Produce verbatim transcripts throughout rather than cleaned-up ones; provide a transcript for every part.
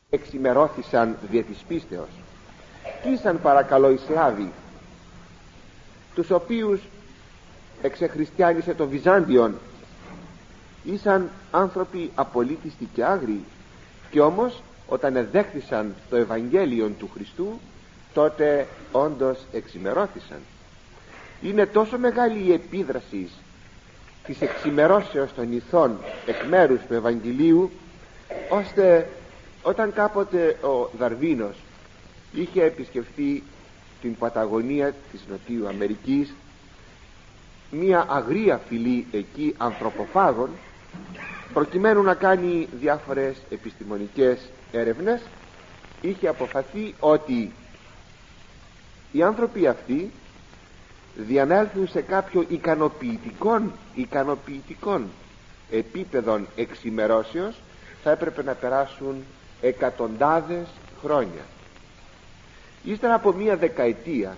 εξημερώθησαν δια της πίστεως. Τι ήσαν παρακαλώ οι Σλάβοι, τους οποίους εξεχριστιάνισε το Βυζάντιον? Ήσαν άνθρωποι απολύτιστοι και άγριοι, και όμως όταν εδέχθησαν το Ευαγγέλιο του Χριστού, τότε όντως εξημερώθησαν. Είναι τόσο μεγάλη η επίδραση της εξημερώσεως των ηθών εκ μέρους του Ευαγγελίου, ώστε όταν κάποτε ο Δαρβίνος είχε επισκεφθεί την Παταγωνία της Νοτιού Αμερικής, μία αγρία φυλή εκεί ανθρωποφάγων, προκειμένου να κάνει διάφορες επιστημονικές έρευνες, είχε αποφαθεί ότι οι άνθρωποι αυτοί διανέλθουν σε κάποιο ικανοποιητικών, ικανοποιητικών επίπεδων εξημερώσεως, θα έπρεπε να περάσουν εκατοντάδες χρόνια. Ύστερα από μία δεκαετία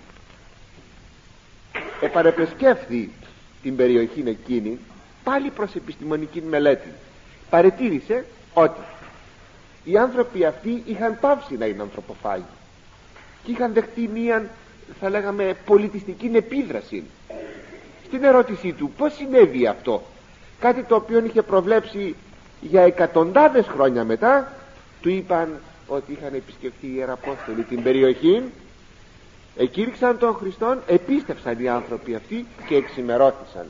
επαρεπεσκέφθη την περιοχή εκείνη, πάλι προς επιστημονική μελέτη. Παρετήρησε ότι οι άνθρωποι αυτοί είχαν πάυσει να είναι ανθρωποφάγοι και είχαν δεχτεί μία, θα λέγαμε, πολιτιστική επίδραση. Στην ερώτησή του πώς συνέβη αυτό, κάτι το οποίο είχε προβλέψει για εκατοντάδες χρόνια μετά, του είπαν ότι είχαν επισκεφθεί οι Ιεραπόστολοι την περιοχή, εκήρυξαν τον Χριστόν, επίστευσαν οι άνθρωποι αυτοί και εξημερώθησαν.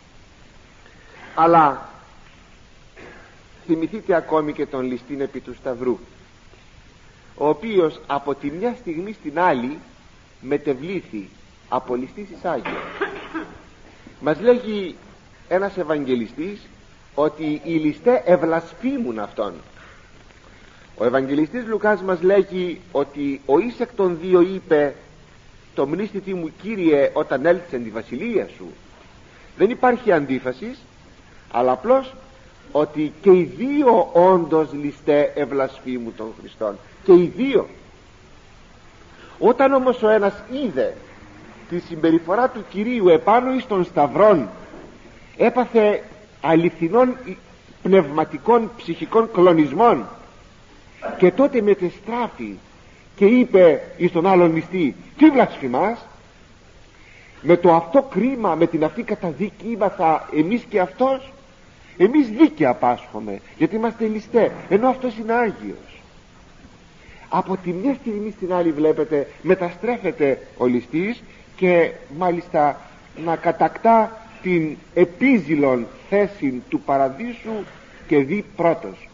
Αλλά θυμηθείτε ακόμη και τον ληστήν επί του Σταυρού, ο οποίος από τη μια στιγμή στην άλλη μετεβλήθη από ληστής εις Άγιο. Μας λέγει ένας Ευαγγελιστής ότι οι ληστέ ευλασφήμουν αυτόν. Ο Ευαγγελιστής Λουκάς μας λέγει ότι ο εις εκ των δύο είπε, το μνήστητι μου Κύριε όταν έλθεις εν τη βασιλεία σου. Δεν υπάρχει αντίφαση, αλλά απλώς ότι και οι δύο όντως ληστέ ευλασφήμουν τον Χριστόν, και οι δύο. Όταν όμως ο ένας είδε τη συμπεριφορά του Κυρίου επάνω εις των σταυρών, έπαθε αληθινών πνευματικών ψυχικών κλονισμών, και τότε μετεστράφη και είπε εις τον άλλον ληστή, τι βλασφημάς? Με το αυτό κρίμα, με την αυτή καταδίκη ήμαθα εμείς και αυτός? Εμείς δίκαια πάσχομαι, γιατί είμαστε ληστέ, ενώ αυτός είναι Άγιος. Από τη μια στιγμή στην άλλη, βλέπετε, μεταστρέφεται ο ληστής και μάλιστα να κατακτά την επίζηλον θέση του παραδείσου και δει πρώτος.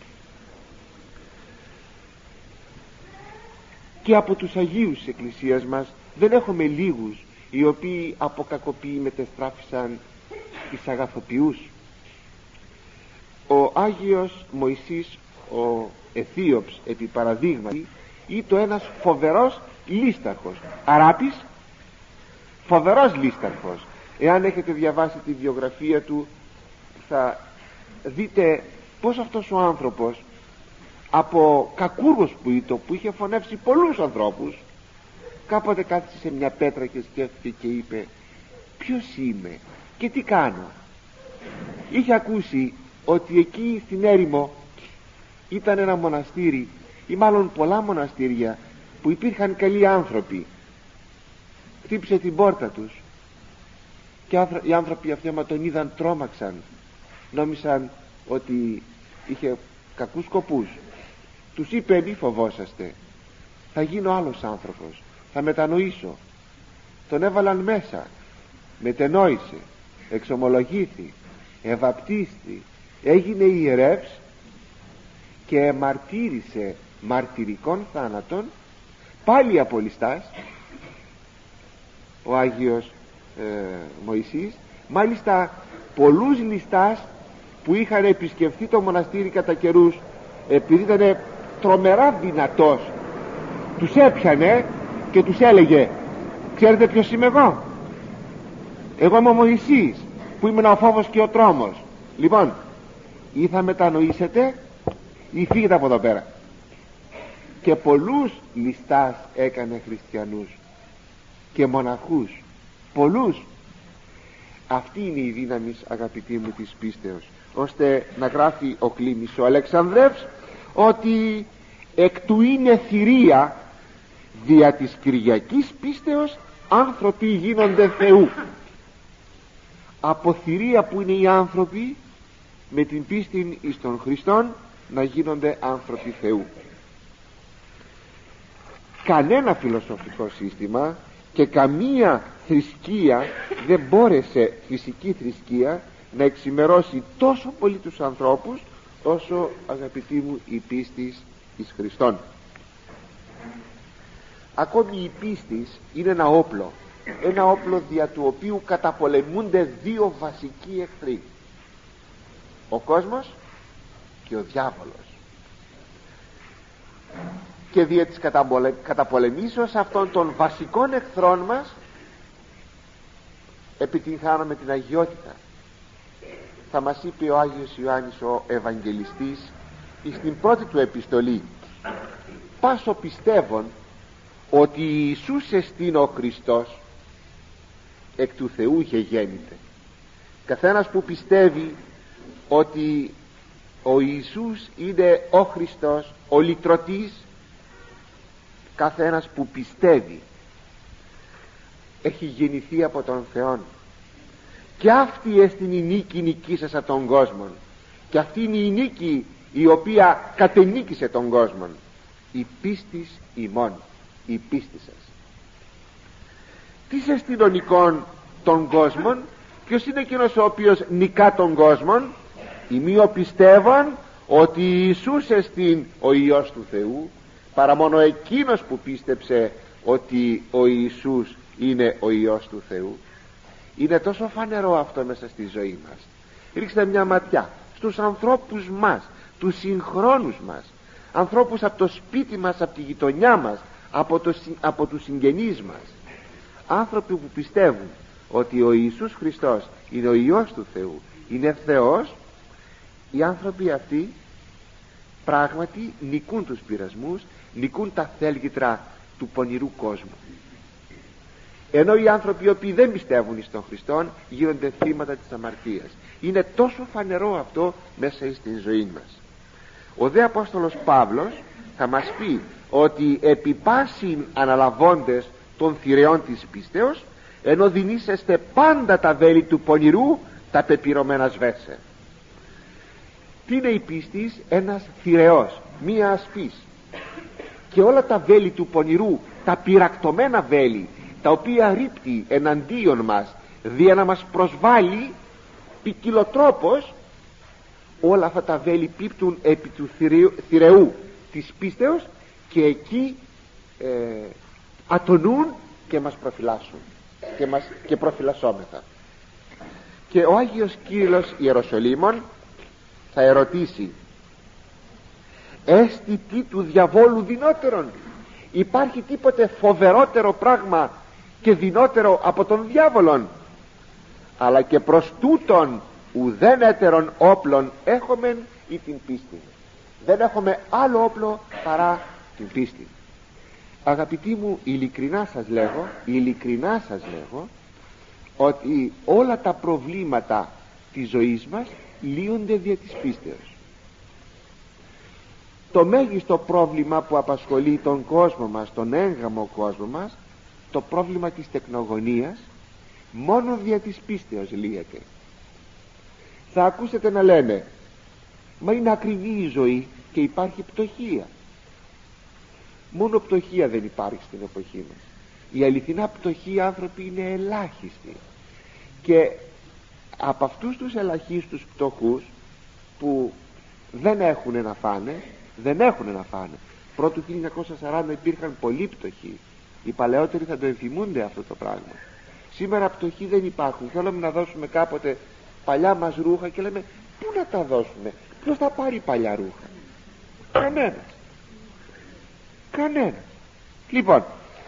Και από τους Αγίους της Εκκλησίας μας δεν έχουμε λίγους οι οποίοι από κακοποιοί μετεστράφησαν εις αγαθοποιούς. Ο Άγιος Μωυσής ο Αιθίωψ επί παραδείγματι ήταν ένας φοβερός λίσταρχος, αράπης, φοβερός λίσταρχος. Εάν έχετε διαβάσει τη βιογραφία του, θα δείτε πως αυτός ο άνθρωπος, από κακούργος που ήταν, που είχε φωνεύσει πολλούς ανθρώπους, κάποτε κάθισε σε μια πέτρα και σκέφτηκε και είπε, ποιος είμαι και τι κάνω? Είχε ακούσει ότι εκεί στην έρημο ήταν ένα μοναστήρι, ή μάλλον πολλά μοναστήρια, που υπήρχαν καλοί άνθρωποι. Χτύπησε την πόρτα τους και οι άνθρωποι αυτοί, άμα τον είδαν, τρόμαξαν, νόμισαν ότι είχε κακούς σκοπούς. Τους είπε, μη φοβόσαστε, θα γίνω άλλος άνθρωπος, θα μετανοήσω. Τον έβαλαν μέσα, μετενόησε, εξομολογήθη, ευαπτίστη, έγινε ιερεύς και μαρτύρησε μαρτυρικών θάνατων, πάλι από ληστάς, ο Άγιος ε, Μωυσής. Μάλιστα πολλούς ληστάς που είχαν επισκεφθεί το μοναστήρι κατά καιρούς, επειδή ήταν τρομερά δυνατός, τους έπιανε και τους έλεγε, ξέρετε ποιος είμαι εγώ? Εγώ είμαι ο Μωυσής που ήμουν ο φόβος και ο τρόμος. Λοιπόν, ή θα μετανοήσετε ή φύγετε από εδώ πέρα. Και πολλούς ληστάς έκανε χριστιανούς και μοναχούς, πολλούς. Αυτή είναι η δύναμη, αγαπητοί μου, της πίστεως, ώστε να γράφει ο Κλήμης ο Αλεξανδρεύς ότι εκ του είναι θηρία, δια της Κυριακής πίστεως άνθρωποι γίνονται Θεού. Από θηρία που είναι οι άνθρωποι, με την πίστη εις τον Χριστόν να γίνονται άνθρωποι Θεού. Κανένα φιλοσοφικό σύστημα και καμία θρησκεία δεν μπόρεσε, φυσική θρησκεία, να εξημερώσει τόσο πολύ τους ανθρώπους όσο, αγαπητοί μου, η πίστη εις Χριστόν. Ακόμη η πίστη είναι ένα όπλο, ένα όπλο δια του οποίου καταπολεμούνται δύο βασικοί εχθροί, ο κόσμος και ο διάβολος. Και δια της καταπολε... καταπολεμήσεως αυτών των βασικών εχθρών μας επιτυγχάνουμε την αγιότητα. Θα μας είπε ο Άγιος Ιωάννης ο Ευαγγελιστής στην πρώτη του επιστολή: πάσο πιστεύων ότι Ιησούς εστίν ο Χριστός, εκ του Θεού γεγέννηται. Καθένας που πιστεύει ότι ο Ιησούς είναι ο Χριστός, ο λυτρωτής, καθένας που πιστεύει έχει γεννηθεί από τον Θεόν. Και αυτή εστιν η νίκη νικήσασα τον κόσμον, και αυτή είναι η νίκη η οποία κατενίκησε τον κόσμον, η πίστης ημών, η πίστη σας. Τι εστιν ο νικών των κόσμων? Ποιος είναι εκείνος ο οποίος νικά τον κόσμον? Ημίω πιστεύων ότι Ιησούς εστιν ο Υιός του Θεού, παρά μόνο εκείνος που πίστεψε ότι ο Ιησούς είναι ο Υιός του Θεού. Είναι τόσο φανερό αυτό μέσα στη ζωή μας. Ρίξτε μια ματιά στους ανθρώπους μας, τους συγχρόνους μας, ανθρώπους από το σπίτι μας, από τη γειτονιά μας, από, το, από τους συγγενείς μας, άνθρωποι που πιστεύουν ότι ο Ιησούς Χριστός είναι ο Υιός του Θεού, είναι Θεός. Οι άνθρωποι αυτοί πράγματι νικούν τους πειρασμούς, νικούν τα θέλγητρα του πονηρού κόσμου. Ενώ οι άνθρωποι οι οποίοι δεν πιστεύουν εις τον Χριστόν γίνονται θύματα της αμαρτίας. Είναι τόσο φανερό αυτό μέσα στην ζωή μας. Ο δε Απόστολος Παύλος θα μας πει ότι επί πάσιν αναλαβώντες των θηρεών της πίστεως, ενώ δινήσεστε πάντα τα βέλη του πονηρού, τα πεπυρωμένα σβέσε. Τι είναι η πίστης? Ένας θηρεός, μία ασπής, και όλα τα βέλη του πονηρού, τα πυρακτωμένα βέλη, τα οποία ρίπτει εναντίον μας δια να μας προσβάλλει ποικιλοτρόπως, όλα αυτά τα βέλη πίπτουν επί του θηρεού, θηρεού της πίστεως, και εκεί ε, ατονούν και μας προφυλάσσουν και, μας, και προφυλασσόμεθα. Και ο Άγιος Κύριλλος Ιεροσολύμων θα ερωτήσει: έστι τι του διαβόλου δυνότερον? Υπάρχει τίποτε φοβερότερο πράγμα και δυνότερο από τον διάβολον? Αλλά και προς τούτον ουδέν έτερον όπλων έχομεν ή την πίστη. Δεν έχουμε άλλο όπλο παρά την πίστη. Αγαπητοί μου, ειλικρινά σας λέγω, ειλικρινά σας λέγω ότι όλα τα προβλήματα της ζωής μας λύονται δια της πίστεως. Το μέγιστο πρόβλημα που απασχολεί τον κόσμο μας, τον έγγαμο κόσμο μας, το πρόβλημα της τεκνογωνίας, μόνο δια της πίστεως λύεται. Θα ακούσετε να λένε: μα είναι ακριβή η ζωή και υπάρχει πτωχία. Μόνο πτωχία δεν υπάρχει στην εποχή μας. Οι αληθινά πτωχοί άνθρωποι είναι ελάχιστοι, και από αυτούς τους ελαχίστους πτωχούς που δεν έχουν να φάνε, δεν έχουν να φάνε. Πρώτου χίλια εννιακόσια σαράντα υπήρχαν πολλοί πτωχοί. Οι παλαιότεροι θα το ενθυμούνται αυτό το πράγμα. Σήμερα πτωχοί δεν υπάρχουν. Θέλουμε να δώσουμε κάποτε παλιά μας ρούχα και λέμε: πού να τα δώσουμε? Ποιος θα πάρει παλιά ρούχα? Κανένας. Κανένας. Λοιπόν,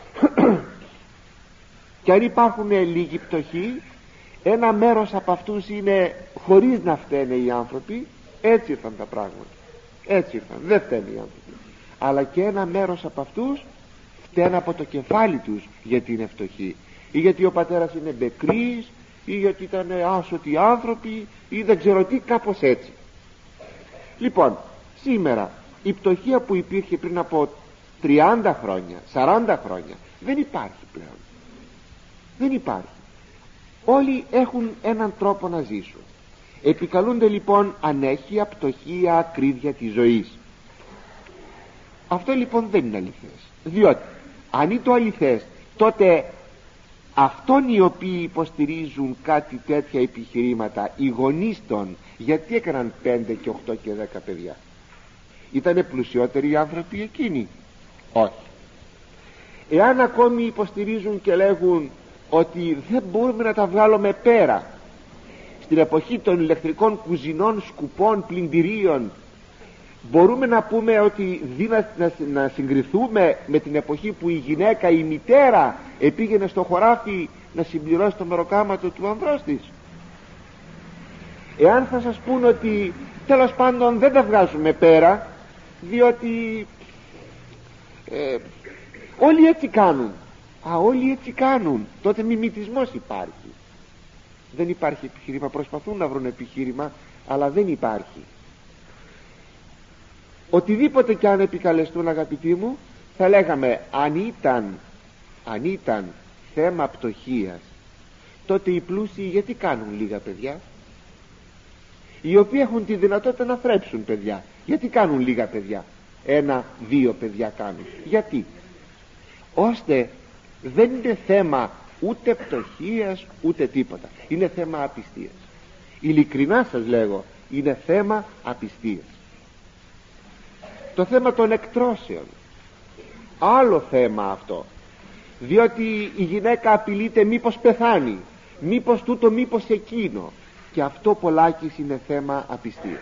και αν υπάρχουν λίγοι πτωχοί, ένα μέρος από αυτούς είναι χωρίς να φταίνε οι άνθρωποι. Έτσι ήρθαν τα πράγματα. Έτσι ήρθαν, δεν φταίνε οι άνθρωποι. Αλλά και ένα μέρος από αυτούς φταίνε από το κεφάλι τους γιατί είναι φτωχοί, ή γιατί ο πατέρας είναι μπεκρής, ή γιατί ήταν άσωτοι άνθρωποι, ή δεν ξέρω τι, κάπως έτσι. Λοιπόν, σήμερα η πτωχία που υπήρχε πριν από τριάντα χρόνια, σαράντα χρόνια δεν υπάρχει πλέον. Δεν υπάρχει. Όλοι έχουν έναν τρόπο να ζήσουν. Επικαλούνται λοιπόν ανέχεια, πτωχία, ακρίβεια της ζωής. Αυτό λοιπόν δεν είναι αληθές, διότι αν είναι το αληθές, τότε αυτόν οι οποίοι υποστηρίζουν κάτι τέτοια επιχειρήματα, οι γονείς των, γιατί έκαναν πέντε και οκτώ και δέκα παιδιά? Ήτανε πλουσιότεροι οι άνθρωποι εκείνοι? Όχι. Εάν ακόμη υποστηρίζουν και λέγουν ότι δεν μπορούμε να τα βγάλουμε πέρα, στην εποχή των ηλεκτρικών κουζινών, σκουπών, πλυντηρίων, μπορούμε να πούμε ότι δίνα, να, να συγκριθούμε με την εποχή που η γυναίκα, η μητέρα, επήγαινε στο χωράφι να συμπληρώσει το μεροκάματο του ανδρός της? Εάν θα σας πούν ότι τέλος πάντων δεν τα βγάζουμε πέρα, διότι ε, όλοι έτσι κάνουν, α, όλοι έτσι κάνουν, τότε μιμητισμός υπάρχει. Δεν υπάρχει επιχείρημα. Προσπαθούν να βρουν επιχείρημα, αλλά δεν υπάρχει. Οτιδήποτε κι αν επικαλεστούν, αγαπητοί μου, θα λέγαμε αν ήταν, αν ήταν θέμα πτωχίας, τότε οι πλούσιοι γιατί κάνουν λίγα παιδιά? Οι οποίοι έχουν τη δυνατότητα να θρέψουν παιδιά, γιατί κάνουν λίγα παιδιά? Ένα, δύο παιδιά κάνουν. Γιατί? Ώστε δεν είναι θέμα ούτε πτωχίας ούτε τίποτα, είναι θέμα απιστίας. Ειλικρινά σας λέγω, είναι θέμα απιστίας. Το θέμα των εκτρώσεων, άλλο θέμα αυτό, διότι η γυναίκα απειλείται μήπως πεθάνει, μήπως τούτο, μήπως εκείνο, και αυτό πολλάκις είναι θέμα απιστίας.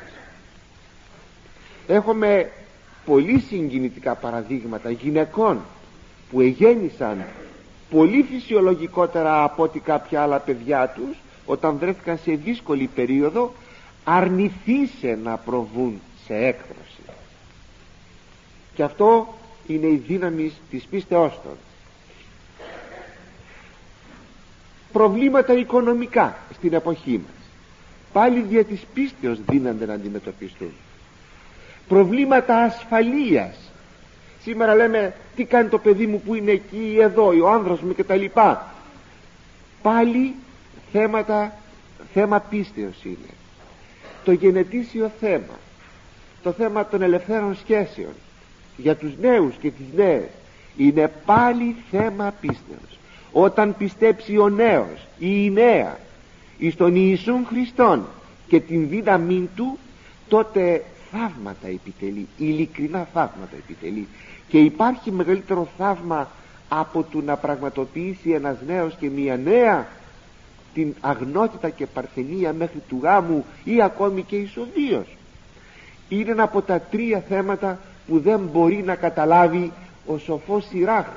Έχουμε πολύ συγκινητικά παραδείγματα γυναικών που εγέννησαν πολύ φυσιολογικότερα από ότι κάποια άλλα παιδιά τους, όταν βρέθηκαν σε δύσκολη περίοδο, αρνηθήσε να προβούν σε έκδοση. Και αυτό είναι η δύναμη της πίστεώς των. Προβλήματα οικονομικά στην εποχή μας, πάλι δια της πίστεως δύνανται να αντιμετωπιστούν. Προβλήματα ασφαλείας. Σήμερα λέμε τι κάνει το παιδί μου που είναι εκεί ή εδώ, ο άνδρας μου κτλ. Πάλι θέματα, θέμα πίστεως είναι. Το γενετήσιο θέμα, το θέμα των ελευθέρων σχέσεων για τους νέους και τις νέες, είναι πάλι θέμα πίστεως. Όταν πιστέψει ο νέος ή η νέα εις τον Ιησούν Χριστόν και την δύναμή του, τότε θαύματα επιτελεί, ειλικρινά θαύματα επιτελεί. Και υπάρχει μεγαλύτερο θαύμα από το να πραγματοποιήσει ένας νέος και μια νέα την αγνότητα και παρθενία μέχρι του γάμου ή ακόμη και ισοβίως. Είναι ένα από τα τρία θέματα που δεν μπορεί να καταλάβει ο σοφός Σιράχ.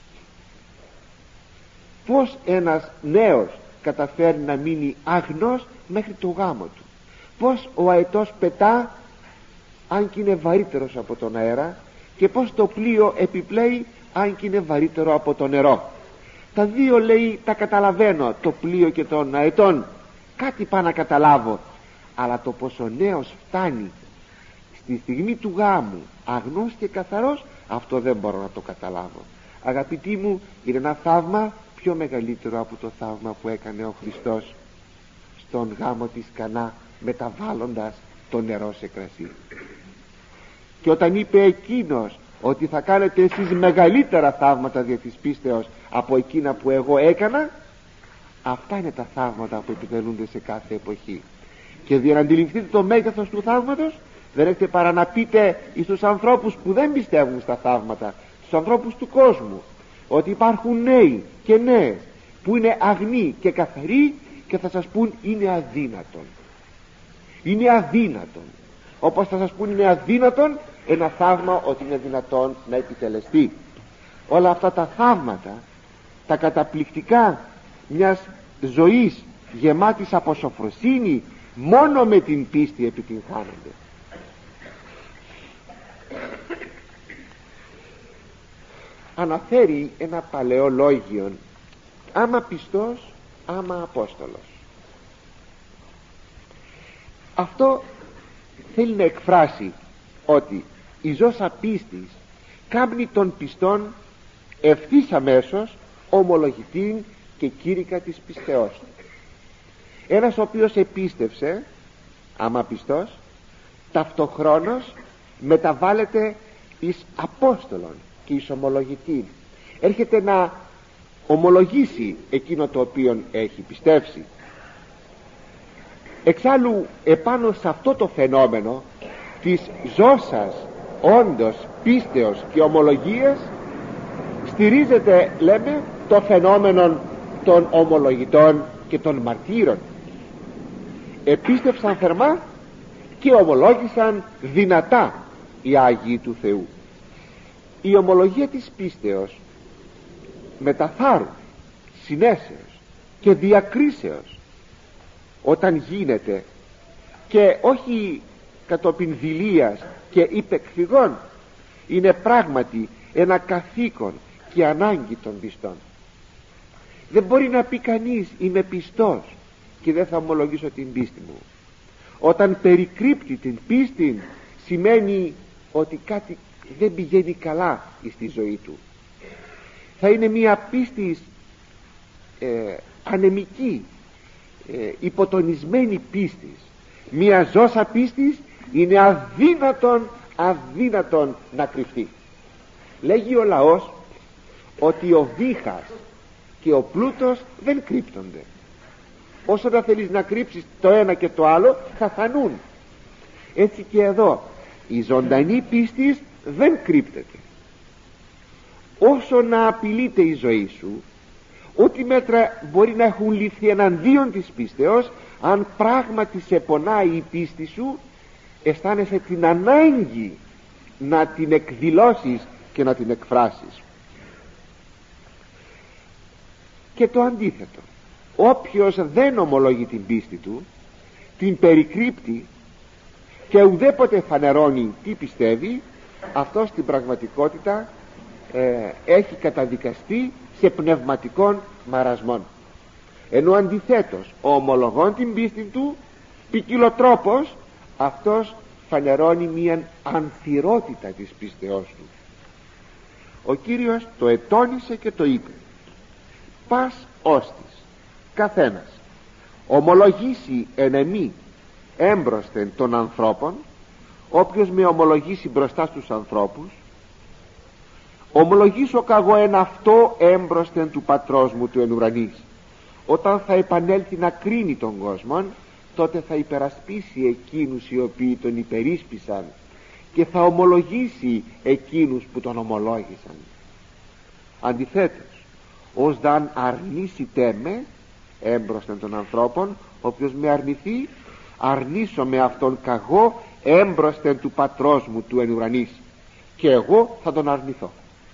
Πως ένας νέος καταφέρει να μείνει αγνός μέχρι το γάμο του, πως ο αετός πετά αν και είναι βαρύτερος από τον αέρα, και πως το πλοίο επιπλέει αν και είναι βαρύτερο από το νερό. Τα δύο λέει τα καταλαβαίνω, το πλοίο και τον αετών, κάτι πάω να καταλάβω, αλλά το πως ο νέος φτάνει στη στιγμή του γάμου αγνός και καθαρός, αυτό δεν μπορώ να το καταλάβω. Αγαπητοί μου, είναι ένα θαύμα πιο μεγαλύτερο από το θαύμα που έκανε ο Χριστός στον γάμο της Κανά, μεταβάλλοντας το νερό σε κρασί. Και όταν είπε εκείνος ότι θα κάνετε εσείς μεγαλύτερα θαύματα δια της πίστεως από εκείνα που εγώ έκανα, αυτά είναι τα θαύματα που επιτελούνται σε κάθε εποχή. Και για να αντιληφθείτε το μέγεθος του θαύματος, δεν έχετε παρά να πείτε στους ανθρώπους που δεν πιστεύουν στα θαύματα, στους ανθρώπους του κόσμου, ότι υπάρχουν νέοι και νέες που είναι αγνοί και καθαροί και θα σας πούν είναι αδύνατον. Είναι αδύνατον. Όπως θα σας πούν είναι αδύνατον ένα θαύμα ότι είναι δυνατόν να επιτελεστεί. Όλα αυτά τα θαύματα, τα καταπληκτικά μιας ζωής γεμάτης από σοφροσύνη, μόνο με την πίστη επιτυγχάνονται. Αναφέρει ένα παλαιό λόγιο, άμα πιστός, άμα Απόστολος. Αυτό θέλει να εκφράσει ότι η ζώσα πίστης κάμνει των πιστών ευθύς αμέσως ομολογητήν και κήρυκα της πιστεώς. Ένας ο οποίος επίστευσε, άμα πιστός, ταυτοχρόνως μεταβάλλεται εις Απόστολον και εις ομολογητήν. Έρχεται να ομολογήσει εκείνο το οποίο έχει πιστέψει. Εξάλλου επάνω σε αυτό το φαινόμενο της ζώσας όντως πίστεως και ομολογίας στηρίζεται, λέμε, το φαινόμενο των ομολογητών και των μαρτύρων. Επίστευσαν θερμά και ομολόγησαν δυνατά οι Άγιοι του Θεού. Η ομολογία της πίστεως μετά θάρρου, συνέσεως και διακρίσεως, όταν γίνεται και όχι κατόπιν δειλίας και υπεκφυγών, είναι πράγματι ένα καθήκον και ανάγκη των πιστών. Δεν μπορεί να πει κανείς είμαι πιστός και δεν θα ομολογήσω την πίστη μου. Όταν περικρύπτει την πίστη, σημαίνει ότι κάτι δεν πηγαίνει καλά στη ζωή του. Θα είναι μια πίστη ε, ανεμική, ε, υποτονισμένη πίστης. Μια ζώσα πίστης είναι αδύνατον αδύνατον να κρυφτεί. Λέγει ο λαός ότι ο βήχας και ο πλούτος δεν κρύπτονται. Όσο να θέλεις να κρύψεις το ένα και το άλλο, θα φανούν. Έτσι και εδώ η ζωντανή πίστης δεν κρύπτεται. Όσο να απειλείται η ζωή σου, ό,τι μέτρα μπορεί να έχουν ληφθεί εναντίον της πίστεως, αν πράγματι σε πονάει η πίστη σου, αισθάνεσαι την ανάγκη να την εκδηλώσεις και να την εκφράσεις. Και το αντίθετο, όποιος δεν ομολογεί την πίστη του, την περικρύπτει και ουδέποτε φανερώνει τι πιστεύει, αυτό στην πραγματικότητα ε, έχει καταδικαστεί σε πνευματικών μαρασμών. Ενώ αντιθέτως ο ομολογών την πίστη του, ποικιλοτρόπως αυτός φανερώνει μια ανθυρότητα της πίστεώς του. Ο Κύριος το ετώνησε και το είπε: πας όστις καθένας ομολογήσει εν εμή έμπροσθεν των ανθρώπων, όποιος με ομολογήσει μπροστά στους ανθρώπους, ομολογήσω καγώ εν αυτό έμπροσθεν του πατρός μου του εν ουρανής. Όταν θα επανέλθει να κρίνει τον κόσμο, τότε θα υπερασπίσει εκείνους οι οποίοι τον υπερίσπισαν και θα ομολογήσει εκείνους που τον ομολόγησαν. Αντιθέτως, ως δαν αρνήσité με έμπροσθεν των ανθρώπων, όποιος με αρνηθεί, αρνήσω με αυτόν καγώ έμπροσθεν του πατρός μου του εν ουρανής, και εγώ θα τον αρνηθώ.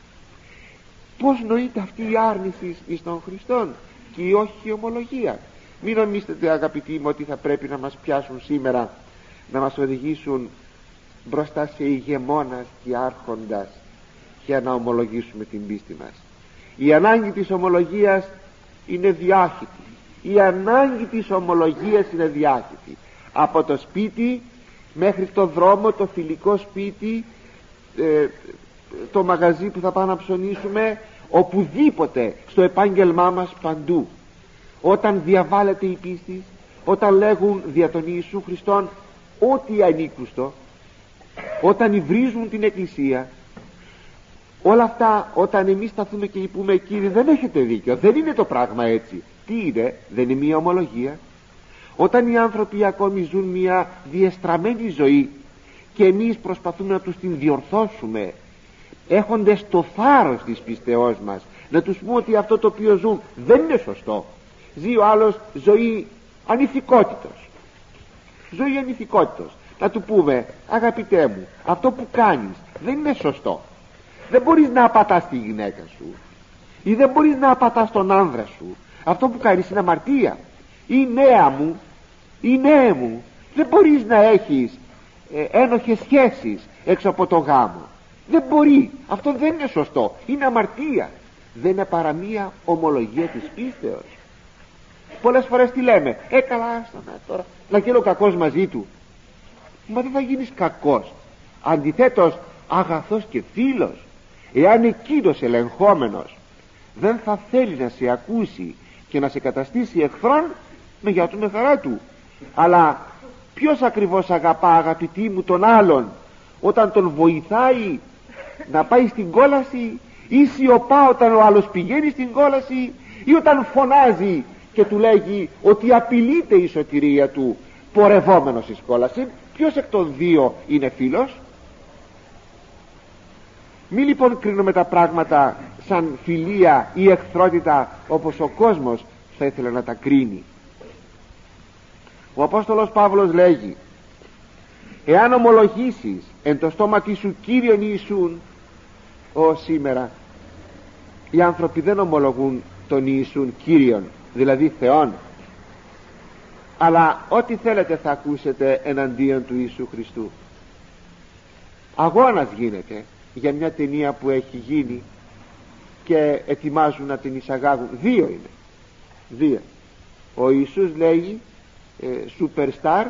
Πως νοείται αυτή η άρνηση εις τον Χριστόν και η όχι η ομολογία? Μην νομίζετε, αγαπητοί μου, ότι θα πρέπει να μας πιάσουν σήμερα, να μας οδηγήσουν μπροστά σε ηγεμόνας και άρχοντας για να ομολογήσουμε την πίστη μας. Η ανάγκη της ομολογίας είναι διάχυτη. Η ανάγκη της ομολογίας είναι διάχυτη. Από το σπίτι μέχρι το δρόμο, το φιλικό σπίτι, ε, το μαγαζί που θα πάμε να ψωνίσουμε, οπουδήποτε στο επάγγελμά μας, παντού. Όταν διαβάλλεται η πίστη, όταν λέγουν δια τον Ιησού Χριστόν ό,τι ανήκουστο, όταν υβρίζουν την Εκκλησία, όλα αυτά, όταν εμείς σταθούμε και πούμε Κύριε δεν έχετε δίκιο, δεν είναι το πράγμα έτσι, τι είναι? Δεν είναι μια ομολογία? Όταν οι άνθρωποι ακόμη ζουν μια διεστραμμένη ζωή και εμείς προσπαθούμε να τους την διορθώσουμε, έχοντας το θάρρος της πιστεώς μας να τους πούμε ότι αυτό το οποίο ζουν δεν είναι σωστό, ζει ο άλλος ζωή ανηθικότητος, ζωή ανηθικότητος, να του πούμε αγαπητέ μου, αυτό που κάνεις δεν είναι σωστό. Δεν μπορείς να απατάς τη γυναίκα σου ή δεν μπορείς να απατάς τον άνδρα σου. Αυτό που κάνεις είναι αμαρτία. Ή νέα μου, ή νέε μου, δεν μπορείς να έχεις ε, ένοχες σχέσεις έξω από το γάμο. Δεν μπορεί, αυτό δεν είναι σωστό, είναι αμαρτία. Δεν είναι παρά μία ομολογία της πίστεως. Πολλές φορές τι λέμε? Ε καλά άστα να τώρα να γίνω κακός μαζί του. Μα δεν θα γίνεις κακός. Αντιθέτως, αγαθός και φίλος, εάν εκείνος ελεγχόμενος δεν θα θέλει να σε ακούσει και να σε καταστήσει εχθρόν, με γεια του, με χαρά του. Αλλά ποιος ακριβώς αγαπά, αγαπητοί μου, τον άλλον όταν τον βοηθάει να πάει στην κόλαση, ή σιωπά όταν ο άλλος πηγαίνει στην κόλαση, ή όταν φωνάζει και του λέγει ότι απειλείται η σωτηρία του πορευόμενος εις κόλαση? Ποιος εκ των δύο είναι φίλος? Μη λοιπόν κρίνουμε τα πράγματα σαν φιλία ή εχθρότητα όπως ο κόσμος θα ήθελε να τα κρίνει. Ο Απόστολος Παύλος λέγει: εάν ομολογήσεις εν το στόματι σου Κύριον Ιησούν, ο σήμερα οι άνθρωποι δεν ομολογούν τον Ιησούν Κύριον, δηλαδή Θεόν, αλλά ό,τι θέλετε θα ακούσετε εναντίον του Ιησού Χριστού. Αγώνας γίνεται για μια ταινία που έχει γίνει και ετοιμάζουν να την εισαγάγουν. Δύο είναι, δύο. Ο Ιησούς λέγει ε, superstar,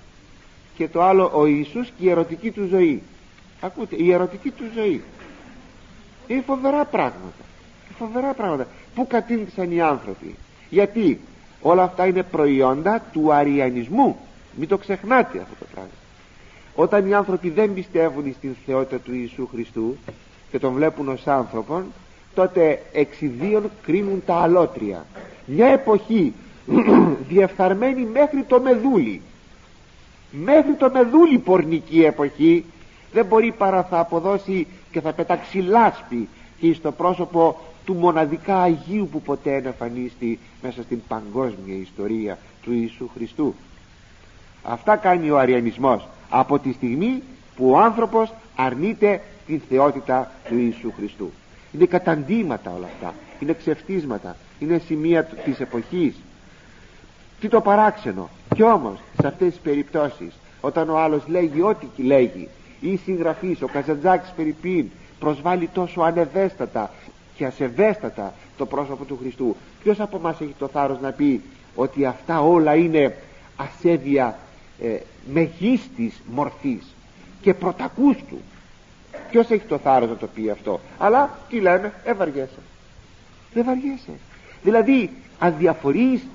και το άλλο ο Ιησούς και η ερωτική του ζωή. Ακούτε, η ερωτική του ζωή. Είναι φοβερά πράγματα, φοβερά πράγματα που κατήντησαν οι άνθρωποι. Γιατί όλα αυτά είναι προϊόντα του αριανισμού. Μην το ξεχνάτε αυτό το πράγμα. Όταν οι άνθρωποι δεν πιστεύουν στην θεότητα του Ιησού Χριστού και τον βλέπουν ως άνθρωπον, τότε εξιδίων κρίνουν τα αλότρια. Μια εποχή διεφθαρμένη μέχρι το μεδούλι, μέχρι το μεδούλι πορνική εποχή, δεν μπορεί παρά θα αποδώσει και θα πετάξει λάσπη και στο πρόσωπο του μοναδικά Αγίου που ποτέ εμφανίστη μέσα στην παγκόσμια ιστορία του Ιησού Χριστού. Αυτά κάνει ο αριανισμός από τη στιγμή που ο άνθρωπος αρνείται την θεότητα του Ιησού Χριστού. Είναι καταντήματα όλα αυτά, είναι ξεφτίσματα, είναι σημεία της εποχής. Τι το παράξενο! Κι όμως σε αυτές τις περιπτώσεις, όταν ο άλλος λέγει ό,τι λέγει, ή συγγραφής, ο Καζαντζάκης Περιπίν, προσβάλλει τόσο ανευαίσθητα και ασεβέστατα το πρόσωπο του Χριστού, ποιος από εμάς έχει το θάρρος να πει ότι αυτά όλα είναι ασέβεια ε, μεγίστης μορφής και πρωτακούστου? Ποιος έχει το θάρρος να το πει αυτό? Αλλά τι λέμε? Ε, βαριέσαι. Δεν βαριέσαι. Δηλαδή αδιαφορείς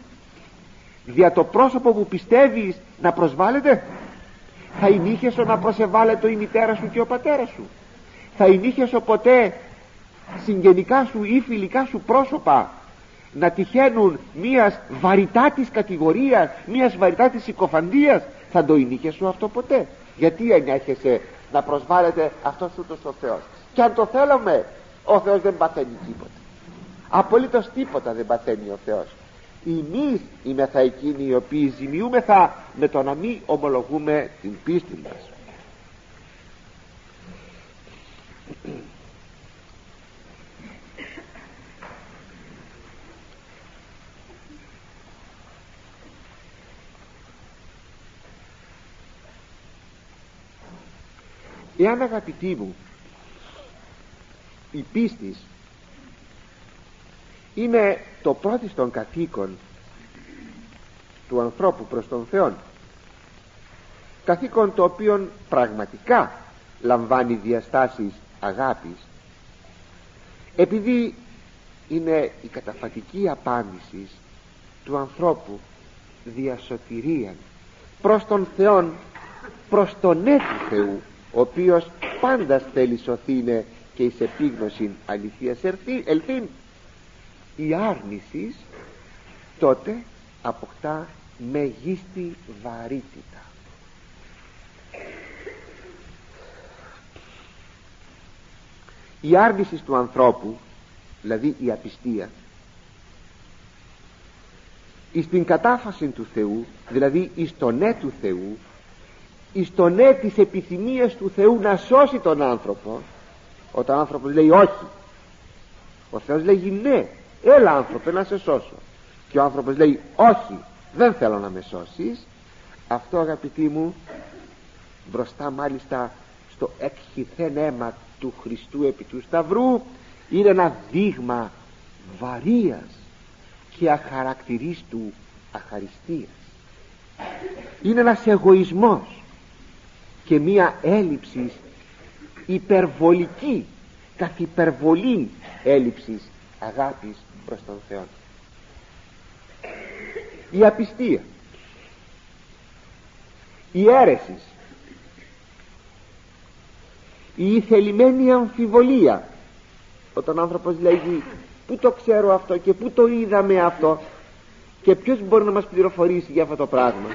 δια το πρόσωπο που πιστεύεις να προσβάλλεται? Θα ενήχεσαι να προσεβάλλεται η μητέρα σου και ο πατέρας σου? Θα ενήχεσαι ποτέ συγγενικά σου ή φιλικά σου πρόσωπα να τυχαίνουν μίας βαρυτάτης κατηγορίας, μίας βαρυτάτης συκοφαντίας? Θα το ενήχεσαι αυτό ποτέ? Γιατί ενέχεσαι να προσβάλλεται αυτός ούτως ο Θεός? Και αν το θέλαμε, ο Θεός δεν παθαίνει τίποτα, απολύτως τίποτα δεν παθαίνει ο Θεός. Εμείς είμεθα εκείνοι οι οποίοι ζημιούμεθα με το να μην ομολογούμε την πίστη μας. Εάν, αγαπητοί μου, η πίστη είναι το πρώτιστον καθήκον του ανθρώπου προς τον Θεό, καθήκον το οποίο πραγματικά λαμβάνει διαστάσεις αγάπης, επειδή είναι η καταφατική απάντηση του ανθρώπου διασωτηρίαν προς τον Θεόν, προς τον ναι του Θεού, ο οποίος πάντας θέλει σωθήνε και εις επίγνωση αληθείας ελθύν, η άρνηση τότε αποκτά μεγίστη βαρύτητα. Η άρνηση του ανθρώπου, δηλαδή η απιστία, εις την κατάφαση του Θεού, δηλαδή εις το ναι του Θεού, εις το ναι της επιθυμίας του Θεού να σώσει τον άνθρωπο. Όταν ο άνθρωπος λέει όχι, ο Θεός λέγει ναι, έλα άνθρωπε να σε σώσω, και ο άνθρωπος λέει όχι, δεν θέλω να με σώσεις. Αυτό, αγαπητοί μου, μπροστά μάλιστα στο εκχυθέν αίμα του Χριστού επί του Σταυρού, είναι ένα δείγμα βαρείας και αχαρακτηρίστου αχαριστίας. Είναι ένας εγωισμός και μία έλλειψη υπερβολική, καθ' υπερβολή έλλειψης αγάπης προς τον Θεό. Η απιστία, η αίρεση, η ηθελημένη αμφιβολία, όταν ο άνθρωπος λέγει πού το ξέρω αυτό και πού το είδαμε αυτό και ποιος μπορεί να μας πληροφορήσει για αυτό το πράγμα,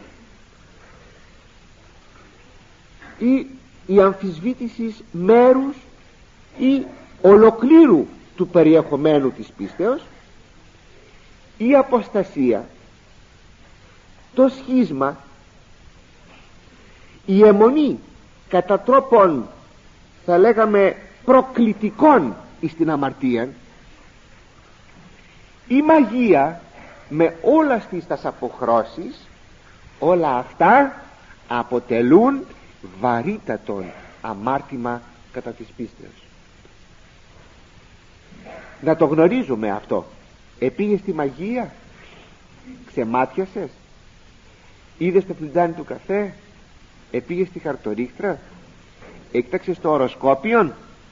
ή η αμφισβήτηση μέρους ή ολοκλήρου του περιεχομένου της πίστεως, η αποστασία, το σχίσμα, η αιμονή κατά τρόπον θα λέγαμε προκλητικών εις την αμαρτία, η μαγεία με όλα στις τας αποχρώσεις, όλα αυτά αποτελούν βαρύτατον αμάρτημα κατά της πίστεως. Να το γνωρίζουμε αυτό. Επήγες στη μαγεία, ξεμάτιασες, είδες το φλιτζάνι του καφέ, επήγες στη χαρτορίχτρα, έκταξες το οροσκόπιον,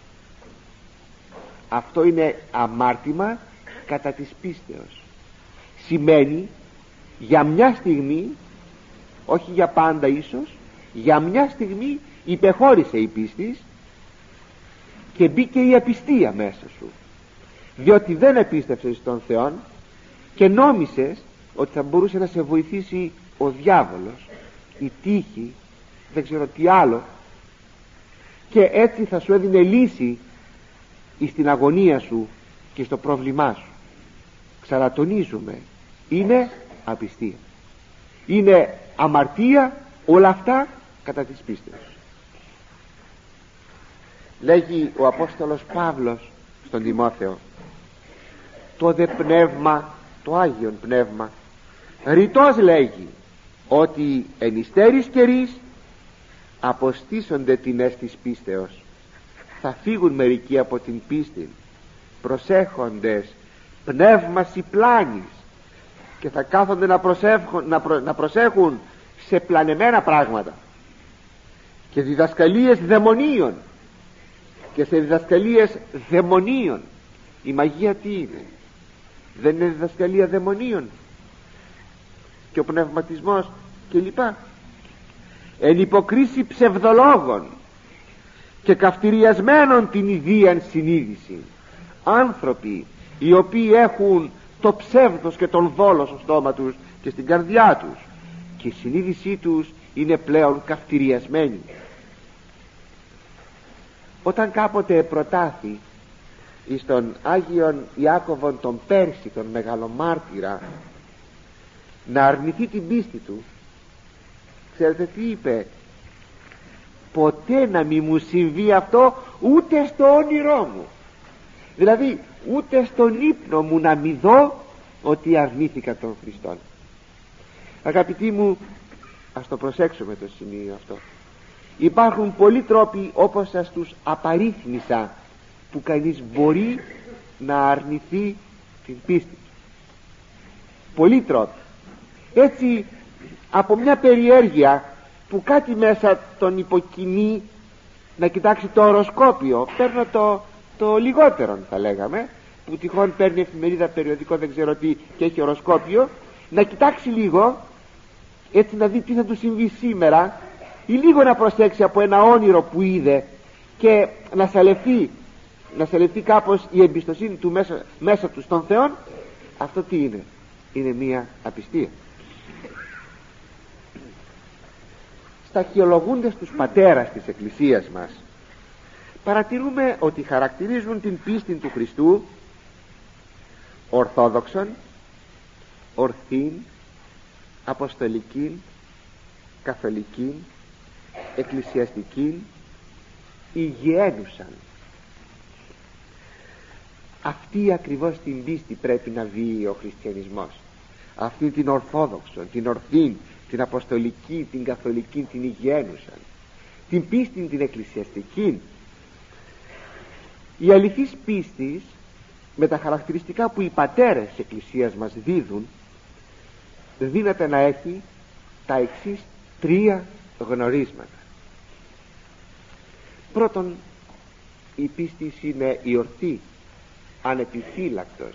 αυτό είναι αμάρτημα κατά της πίστεως. Σημαίνει για μια στιγμή, όχι για πάντα ίσως, για μια στιγμή υπεχώρησε η πίστη και μπήκε η απιστία μέσα σου, διότι δεν επίστευσες στον Θεό και νόμισες ότι θα μπορούσε να σε βοηθήσει ο διάβολος, η τύχη, δεν ξέρω τι άλλο, και έτσι θα σου έδινε λύση στην αγωνία σου και στο πρόβλημά σου. Ξανατονίζουμε, είναι απιστία, είναι αμαρτία, όλα αυτά κατά της πίστεως. Λέγει ο Απόστολος Παύλος στον Τιμόθεο, το δε πνεύμα, το Άγιον Πνεύμα, ρητός λέγει ότι εν υστέρης καιρής αποστήσονται την αίσθηση πίστεως, θα φύγουν μερικοί από την πίστη, προσέχοντες πνεύμαση πλάνης, και θα κάθονται να προσέχουν, να, προ, να προσέχουν σε πλανεμένα πράγματα και διδασκαλίες δαιμονίων, και σε διδασκαλίες δαιμονίων. Η μαγεία τι είναι? Δεν είναι διδασκαλία δαιμονίων? Και ο πνευματισμός κλπ. Εν υποκρίση ψευδολόγων και καυτηριασμένων την ιδίαν συνείδηση, άνθρωποι οι οποίοι έχουν το ψεύδος και τον δόλο στο στόμα τους και στην καρδιά τους, και η συνείδησή τους είναι πλέον καυτηριασμένη. Όταν κάποτε προτάθη εις τον Άγιον Ιάκωβον τον Πέρση, τον μεγαλομάρτυρα, να αρνηθεί την πίστη του, ξέρετε τι είπε? Ποτέ να μη μου συμβεί αυτό, ούτε στο όνειρό μου. Δηλαδή ούτε στον ύπνο μου να μη δω ότι αρνήθηκα τον Χριστόν. Αγαπητοί μου, ας το προσέξουμε το σημείο αυτό. Υπάρχουν πολλοί τρόποι, όπως σας τους απαρίθμησα, που κανείς μπορεί να αρνηθεί την πίστη του. Πολλοί τρόποι. Έτσι, από μια περιέργεια που κάτι μέσα τον υποκινεί να κοιτάξει το οροσκόπιο, παίρνω το, το λιγότερο θα λέγαμε, που τυχόν παίρνει εφημερίδα, περιοδικό, δεν ξέρω τι, και έχει οροσκόπιο, να κοιτάξει λίγο, έτσι να δει τι θα του συμβεί σήμερα, ή λίγο να προσέξει από ένα όνειρο που είδε, και να σαλευτεί να σαλευτεί κάπως η εμπιστοσύνη του μέσα, μέσα του στον Θεό. Αυτό τι είναι? Είναι μία απιστία. Στα αρχαιολογούντες τους πατέρας της Εκκλησίας μας παρατηρούμε ότι χαρακτηρίζουν την πίστη του Χριστού ορθόδοξον, ορθήν, αποστολικήν, καθολικήν, εκκλησιαστικήν, υγιένουσαν. Αυτή ακριβώς την πίστη πρέπει να βεί ο χριστιανισμός, αυτή την ορθόδοξον, την ορθήν, την αποστολική, την καθολική, την υγιένουσαν, την πίστη την εκκλησιαστική. Η αληθής πίστης, με τα χαρακτηριστικά που οι πατέρες της Εκκλησίας μας δίδουν, δύναται να έχει τα εξής τρία γνωρίσματα. Πρώτον, η πίστη είναι η ορθή, ανεπιφύλακτος,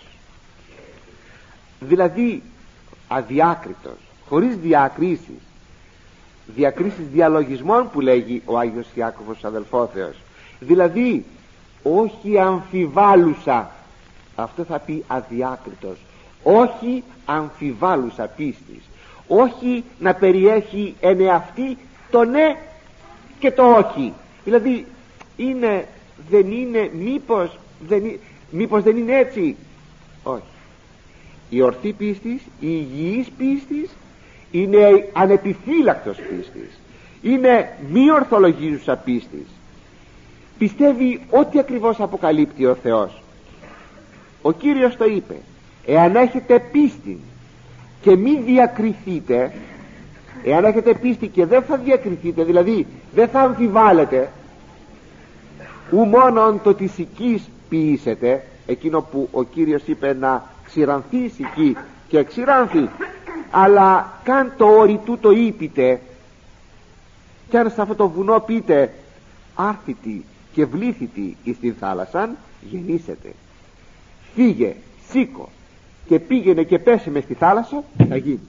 δηλαδή αδιάκριτος, χωρίς διακρίσεις, διακρίσεις διαλογισμών που λέγει ο Άγιος Ιάκωβος αδελφόθεος, δηλαδή όχι αμφιβάλλουσα, αυτό θα πει αδιάκριτος, όχι αμφιβάλλουσα πίστης, όχι να περιέχει εν εαυτή το ναι και το όχι, δηλαδή είναι, δεν είναι, μήπως δεν, είναι, μήπως δεν είναι έτσι, όχι. Η ορθή πίστης, η υγιής πίστης είναι ανεπιφύλακτος πίστης, είναι μη ορθολογίζουσα πίστης, πιστεύει ό,τι ακριβώς αποκαλύπτει ο Θεός. Ο Κύριος το είπε, εάν έχετε πίστη και μη διακριθείτε, εάν έχετε πίστη και δεν θα διακριθείτε, δηλαδή δεν θα αμφιβάλλετε, ου μόνον το της οικής ποιήσετε, εκείνο που ο Κύριος είπε να ξηρανθεί η οική και ξηράνθη, αλλά καν το όρι του το είπετε, κι αν σε αυτό το βουνό πείτε άρθητη και βλήθητη εις την θάλασσαν, γεννήσετε. Φύγε, σήκω και πήγαινε και πέσε μες στη θάλασσα, θα γίνει.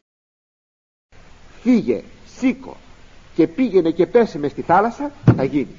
Φύγε, σήκω και πήγαινε και πέσε μες στη θάλασσα, θα γίνει.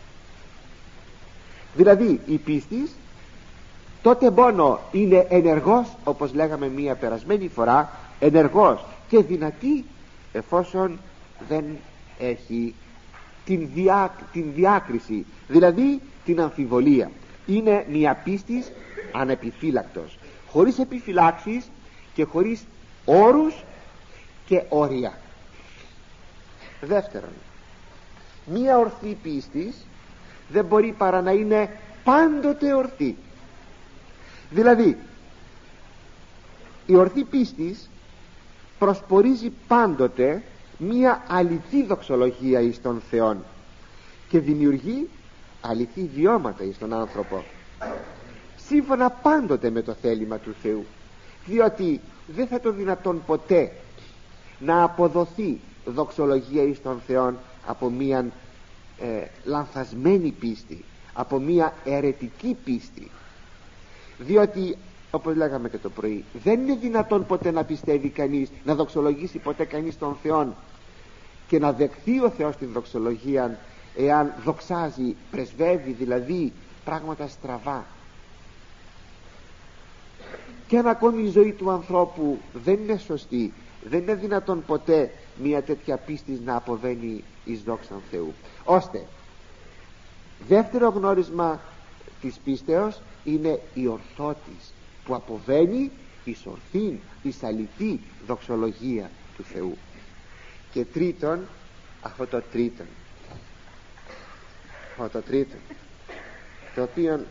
Δηλαδή η πίστης τότε μόνο είναι ενεργός, όπως λέγαμε μία περασμένη φορά, ενεργός και δυνατή εφόσον δεν έχει την, διά, την διάκριση, δηλαδή την αμφιβολία. Είναι μια πίστης ανεπιφύλακτος, χωρίς επιφυλάξεις και χωρίς όρους και όρια. Δεύτερον, μια ορθή πίστης δεν μπορεί παρά να είναι πάντοτε ορθή. Δηλαδή η ορθή πίστης προσπορίζει πάντοτε μία αληθή δοξολογία εις τον Θεόν και δημιουργεί αληθή βιώματα εις τον άνθρωπο, σύμφωνα πάντοτε με το θέλημα του Θεού, διότι δεν θα το δυνατόν ποτέ να αποδοθεί δοξολογία εις τον Θεόν από μία ε, λανθασμένη πίστη, από μία αιρετική πίστη, διότι όπως λέγαμε και το πρωί, δεν είναι δυνατόν ποτέ να πιστεύει κανείς, να δοξολογήσει ποτέ κανείς τον Θεόν και να δεχθεί ο Θεός την δοξολογία, εάν δοξάζει, πρεσβεύει δηλαδή πράγματα στραβά. Και αν ακόμη η ζωή του ανθρώπου δεν είναι σωστή, δεν είναι δυνατόν ποτέ μια τέτοια πίστη να αποβαίνει εις δόξαν Θεού. Ώστε δεύτερο γνώρισμα της πίστεως είναι η ορθότης, που αποβαίνει εις ορθήν, εις αληθή δοξολογία του Θεού. Και τρίτον, αυτό το τρίτον αυτό το τρίτον το οποίο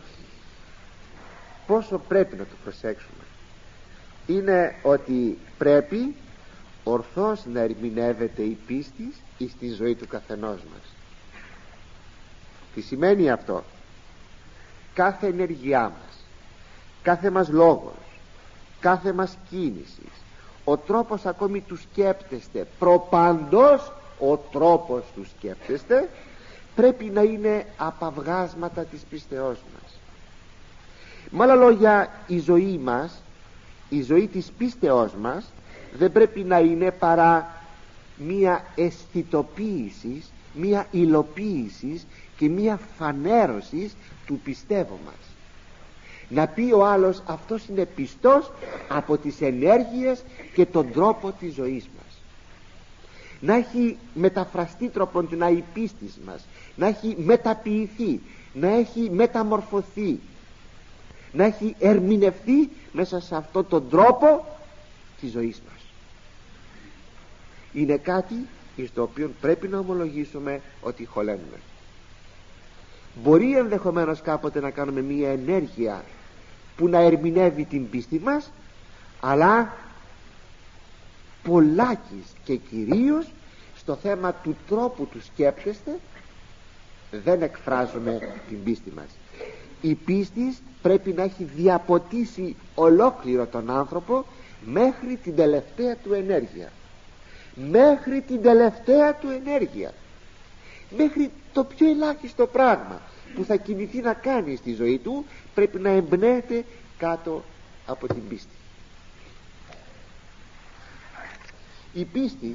πόσο πρέπει να το προσέξουμε, είναι ότι πρέπει ορθώς να ερμηνεύεται η πίστη στη ζωή του καθενός μας. Τι σημαίνει αυτό? Κάθε ενέργειά μας, κάθε μας λόγος, κάθε μας κίνηση, ο τρόπος ακόμη του σκέπτεστε, προπαντός ο τρόπος του σκέπτεστε, πρέπει να είναι απαυγάσματα της πίστεώς μας. Με άλλα λόγια, η ζωή μας, η ζωή της πίστεώς μας δεν πρέπει να είναι παρά μία αισθητοποίηση, μία υλοποίηση και μία φανέρωση του πιστεύω μας. Να πει ο άλλος, αυτός είναι πιστός από τις ενέργειες και τον τρόπο της ζωής μας. Να έχει μεταφραστεί τροποντινά η πίστη μας, να έχει μεταποιηθεί, να έχει μεταμορφωθεί, να έχει ερμηνευθεί μέσα σε αυτόν τον τρόπο της ζωής μας. Είναι κάτι εις το οποίο πρέπει να ομολογήσουμε ότι χωλένουμε. Μπορεί ενδεχομένως κάποτε να κάνουμε μία ενέργεια που να ερμηνεύει την πίστη μας, αλλά πολλάκις και κυρίως στο θέμα του τρόπου του σκέπτεστε δεν εκφράζουμε την πίστη μας. Η πίστη πρέπει να έχει διαποτίσει ολόκληρο τον άνθρωπο μέχρι την τελευταία του ενέργεια, μέχρι την τελευταία του ενέργεια. μέχρι το πιο ελάχιστο πράγμα που θα κινηθεί να κάνει στη ζωή του πρέπει να εμπνέεται κάτω από την πίστη. Η πίστη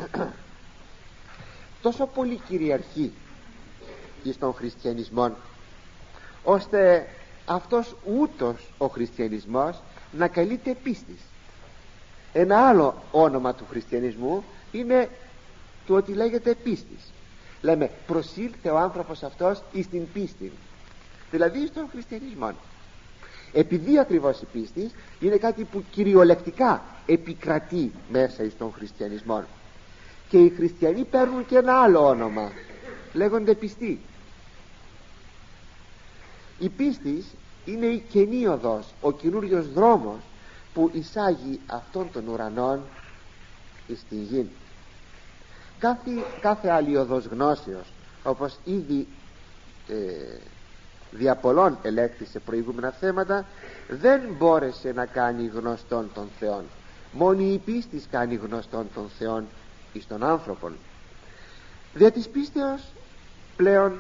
τόσο πολύ κυριαρχεί εις τον χριστιανισμό, ώστε αυτός ούτως ο χριστιανισμός να καλείται πίστης. Ένα άλλο όνομα του χριστιανισμού είναι το ότι λέγεται πίστης. Λέμε προσήλθε ο άνθρωπος αυτός εις την πίστη, δηλαδή στον χριστιανισμό. Επειδή ακριβώς η πίστη είναι κάτι που κυριολεκτικά επικρατεί μέσα εις τον χριστιανισμό, και οι χριστιανοί παίρνουν και ένα άλλο όνομα, λέγονται πιστοί. Η πίστη είναι η καινή οδός, ο καινούριος δρόμος που εισάγει αυτόν των ουρανών εις την γη. Κάθε, κάθε άλλη οδός γνώσεως, όπως ήδη ε, δια πολλών ελέγχθη σε προηγούμενα θέματα, δεν μπόρεσε να κάνει γνωστόν των Θεών. Μόνη η πίστης κάνει γνωστόν των Θεών εις των άνθρωπων. Δια της πίστεως πλέον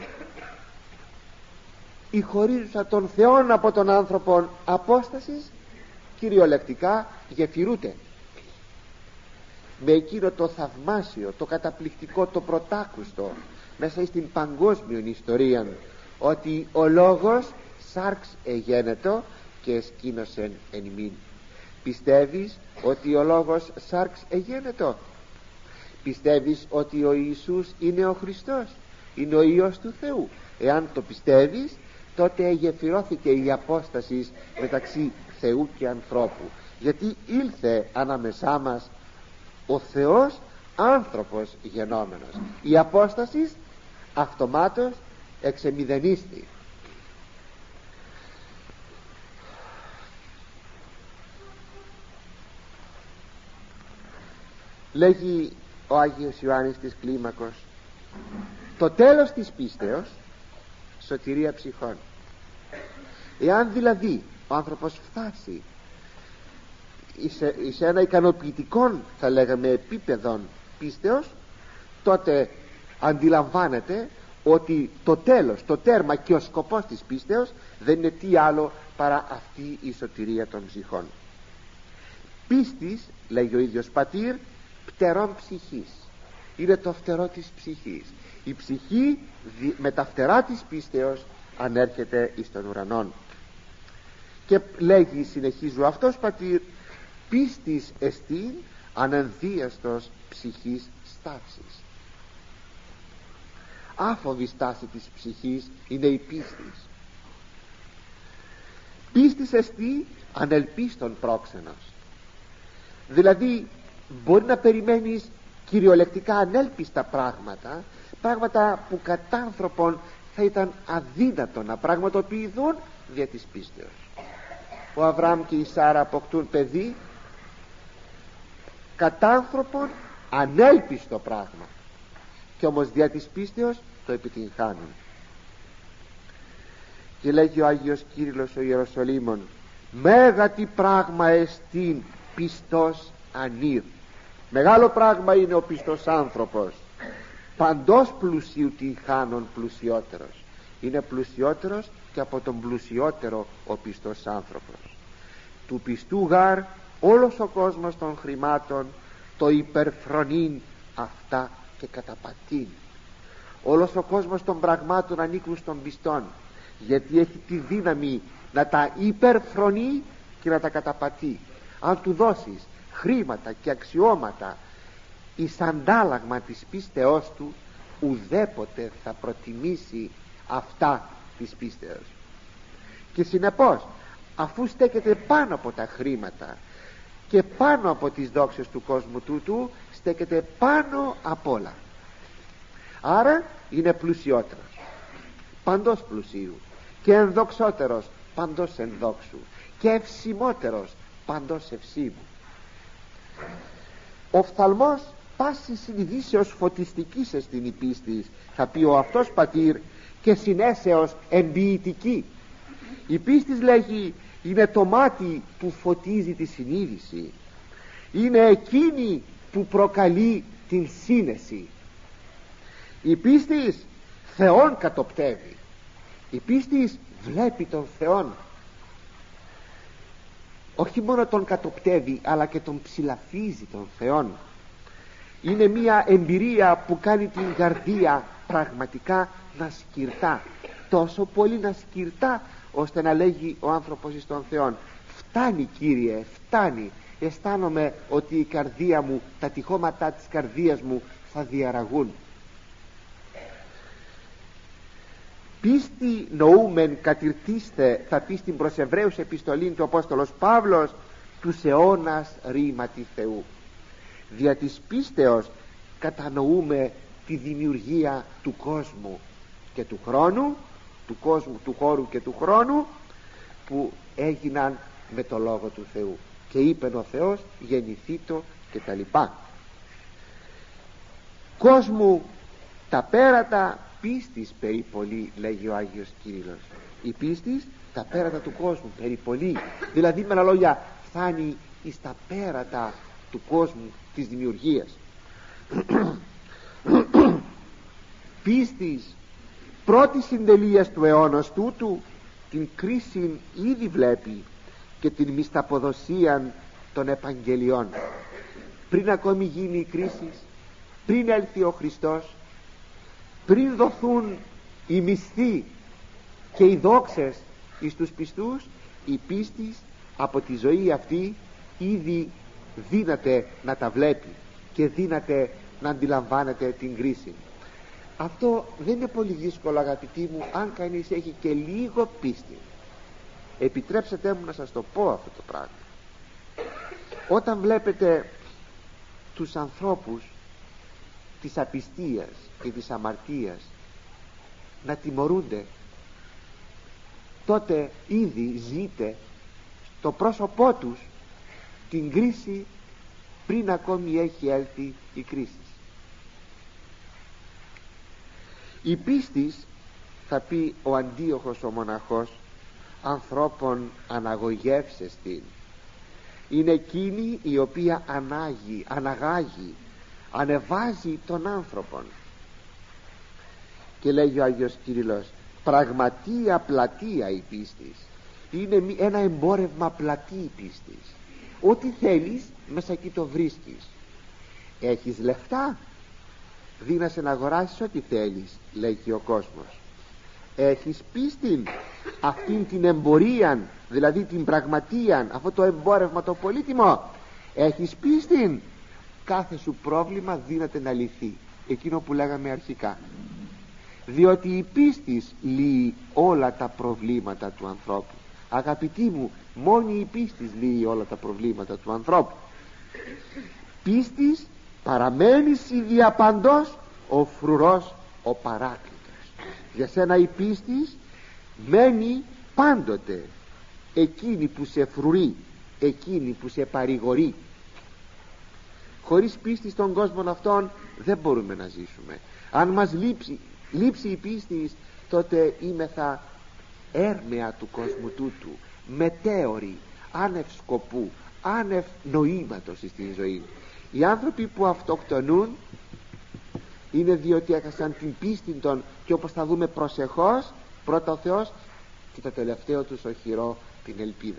η χωρίζουσα των Θεών από των άνθρωπων απόστασης κυριολεκτικά γεφυρούται με εκείνο το θαυμάσιο, το καταπληκτικό, το πρωτάκουστο μέσα στην παγκόσμια ιστορία, ότι ο λόγος σάρξ εγένετο και εσκήνωσεν εν ημίν. Πιστεύεις ότι ο λόγος σάρξ εγένετο? Πιστεύεις ότι ο Ιησούς είναι ο Χριστός, είναι ο Υιός του Θεού? Εάν το πιστεύεις, τότε γεφυρώθηκε η απόσταση μεταξύ Θεού και ανθρώπου, γιατί ήλθε ανάμεσά μας ο Θεός άνθρωπος γενόμενος. Η απόσταση αυτομάτως εξεμηδενίστη. Λέγει ο Άγιος Ιωάννης της Κλίμακος, το τέλος της πίστεως σωτηρία ψυχών. Εάν δηλαδή ο άνθρωπος φτάσει σε ένα ικανοποιητικό, θα λέγαμε, επίπεδο πίστεως, τότε αντιλαμβάνεται ότι το τέλος, το τέρμα και ο σκοπός της πίστεως δεν είναι τι άλλο παρά αυτή η σωτηρία των ψυχών. Πίστης, λέγει ο ίδιος πατήρ, πτερών ψυχής, είναι το φτερό της ψυχής. Η ψυχή με τα φτερά της πίστεως ανέρχεται εις των ουρανών. Και λέγει, συνεχίζω, αυτός πατήρ, πίστης εστίν ανενδίαστος ψυχής στάυσης. Άφοβη στάση της ψυχής είναι η πίστης. Πίστης εστί ανελπίστων πρόξενος. Δηλαδή μπορεί να περιμένεις κυριολεκτικά ανέλπιστα πράγματα, πράγματα που κατά άνθρωπον θα ήταν αδύνατο να πραγματοποιηθούν δια της πίστεως. Ο Αβραάμ και η Σάρα αποκτούν παιδί, κατά άνθρωπον ανέλπιστο πράγμα, και όμως δια της πίστεως το επιτυγχάνουν. Και λέγει ο Άγιος Κύριλλος ο Ιεροσολύμων, μέγατη πράγμα εστίν πιστός ανήρ. Μεγάλο πράγμα είναι ο πιστός άνθρωπος, παντός πλουσίου την χάνων πλουσιότερος. Είναι πλουσιότερος και από τον πλουσιότερο ο πιστός άνθρωπος. Του πιστού γάρ όλος ο κόσμος των χρημάτων το υπερφρονήν αυτά και καταπατήν. Όλος ο κόσμος των πραγμάτων ανήκουν στον πιστόν, γιατί έχει τη δύναμη να τα υπερφρονεί και να τα καταπατεί. Αν του δώσεις χρήματα και αξιώματα εις αντάλλαγμα της πίστεώς του, ουδέποτε θα προτιμήσει αυτά της πίστεως. Και συνεπώς, αφού στέκεται πάνω από τα χρήματα και πάνω από τις δόξες του κόσμου τούτου, στέκεται πάνω απ' όλα. Άρα είναι πλουσιότερος, παντός πλουσίου, και ενδοξότερος, παντός ενδόξου, και ευσιμότερος, παντός ευσίμου. Ο φθαλμός πάση συνειδήσεως φωτιστικής εστιν η πίστης, θα πει ο αυτός πατήρ, και συνέσεως εμποιητική. Η πίστης, λέγει, είναι το μάτι που φωτίζει τη συνείδηση, είναι εκείνη που προκαλεί την σύνεση. Η πίστη Θεόν κατοπτεύει. Η πίστη βλέπει τον Θεόν. Όχι μόνο τον κατοπτεύει, αλλά και τον ψηλαφίζει τον Θεόν. Είναι μια εμπειρία που κάνει την καρδία πραγματικά να σκυρτά, τόσο πολύ να σκυρτά, ώστε να λέγει ο άνθρωπος εις τον Θεόν: φτάνει Κύριε, φτάνει. Αισθάνομαι ότι η καρδία μου, τα τυχώματα της καρδίας μου θα διαραγούν. Πίστη νοούμεν κατηρτίστε, θα πει στην προς Εβραίους επιστολή του Απόστολος Παύλος, τους αιώνας ρήματι Θεού. Δια της πίστεως κατανοούμε τη δημιουργία του κόσμου και του χρόνου, του κόσμου, του χώρου και του χρόνου, που έγιναν με το Λόγο του Θεού. Και είπεν ο Θεός γεννηθήτω και τα λοιπά. Κόσμου τα πέρατα πίστης περιπολεί, λέγει ο Άγιος Κύριλλος. Η πίστης τα πέρατα του κόσμου περιπολεί, δηλαδή με άλλα λόγια φτάνει εις τα πέρατα του κόσμου, της δημιουργίας. Πίστης πρώτη συντελείας του αιώνος τούτου, την κρίση ήδη βλέπει και την μισθαποδοσία των επαγγελιών. Πριν ακόμη γίνει η κρίση, πριν έλθει ο Χριστός, πριν δοθούν οι μισθοί και οι δόξες εις τους πιστούς, η πίστη από τη ζωή αυτή ήδη δύναται να τα βλέπει και δύναται να αντιλαμβάνεται την κρίση. Αυτό δεν είναι πολύ δύσκολο, αγαπητοί μου, αν κανείς έχει και λίγο πίστη. Επιτρέψτε μου να σας το πω αυτό το πράγμα. Όταν βλέπετε τους ανθρώπους της απιστίας και της αμαρτίας να τιμωρούνται, τότε ήδη ζείτε στο πρόσωπό τους την κρίση πριν ακόμη έχει έλθει η κρίση. Η πίστης, θα πει ο Αντίοχος ο μοναχός, ανθρώπων αναγωγεύσεστην, είναι εκείνη η οποία ανάγει, αναγάγει, ανεβάζει τον άνθρωπον. Και λέγει ο Άγιος Κύριλλος, πραγματία πλατεία η πίστης. Είναι ένα εμπόρευμα πλατή η πίστης. Ό,τι θέλεις μέσα εκεί το βρίσκεις. Έχεις λεφτά, δίνασαι να αγοράσεις ό,τι θέλεις, λέγει ο κόσμος. Έχεις πίστη, αυτήν την εμπορία, δηλαδή την πραγματία, αυτό το εμπόρευμα το πολύτιμο, έχεις πίστη, κάθε σου πρόβλημα δύναται να λυθεί. Εκείνο που λέγαμε αρχικά, διότι η πίστης λύει όλα τα προβλήματα του ανθρώπου. Αγαπητοί μου, μόνη η πίστης λύει όλα τα προβλήματα του ανθρώπου. Πίστης παραμένεις η διαπαντός ο φρουρός ο παράκλητος. Για σένα η πίστης μένει πάντοτε εκείνη που σε φρουρεί, εκείνη που σε παρηγορεί. Χωρίς πίστη στον κόσμο αυτόν δεν μπορούμε να ζήσουμε. Αν μας λείψει, λείψει η πίστη, τότε είμεθα έρμεα του κόσμου τούτου, μετέωροι, άνευ σκοπού, άνευ νοήματος στην ζωή. Οι άνθρωποι που αυτοκτονούν είναι διότι έχασαν την πίστη των, και όπως θα δούμε προσεχώς, πρώτα ο Θεός και το τελευταίο τους οχυρό, την ελπίδα.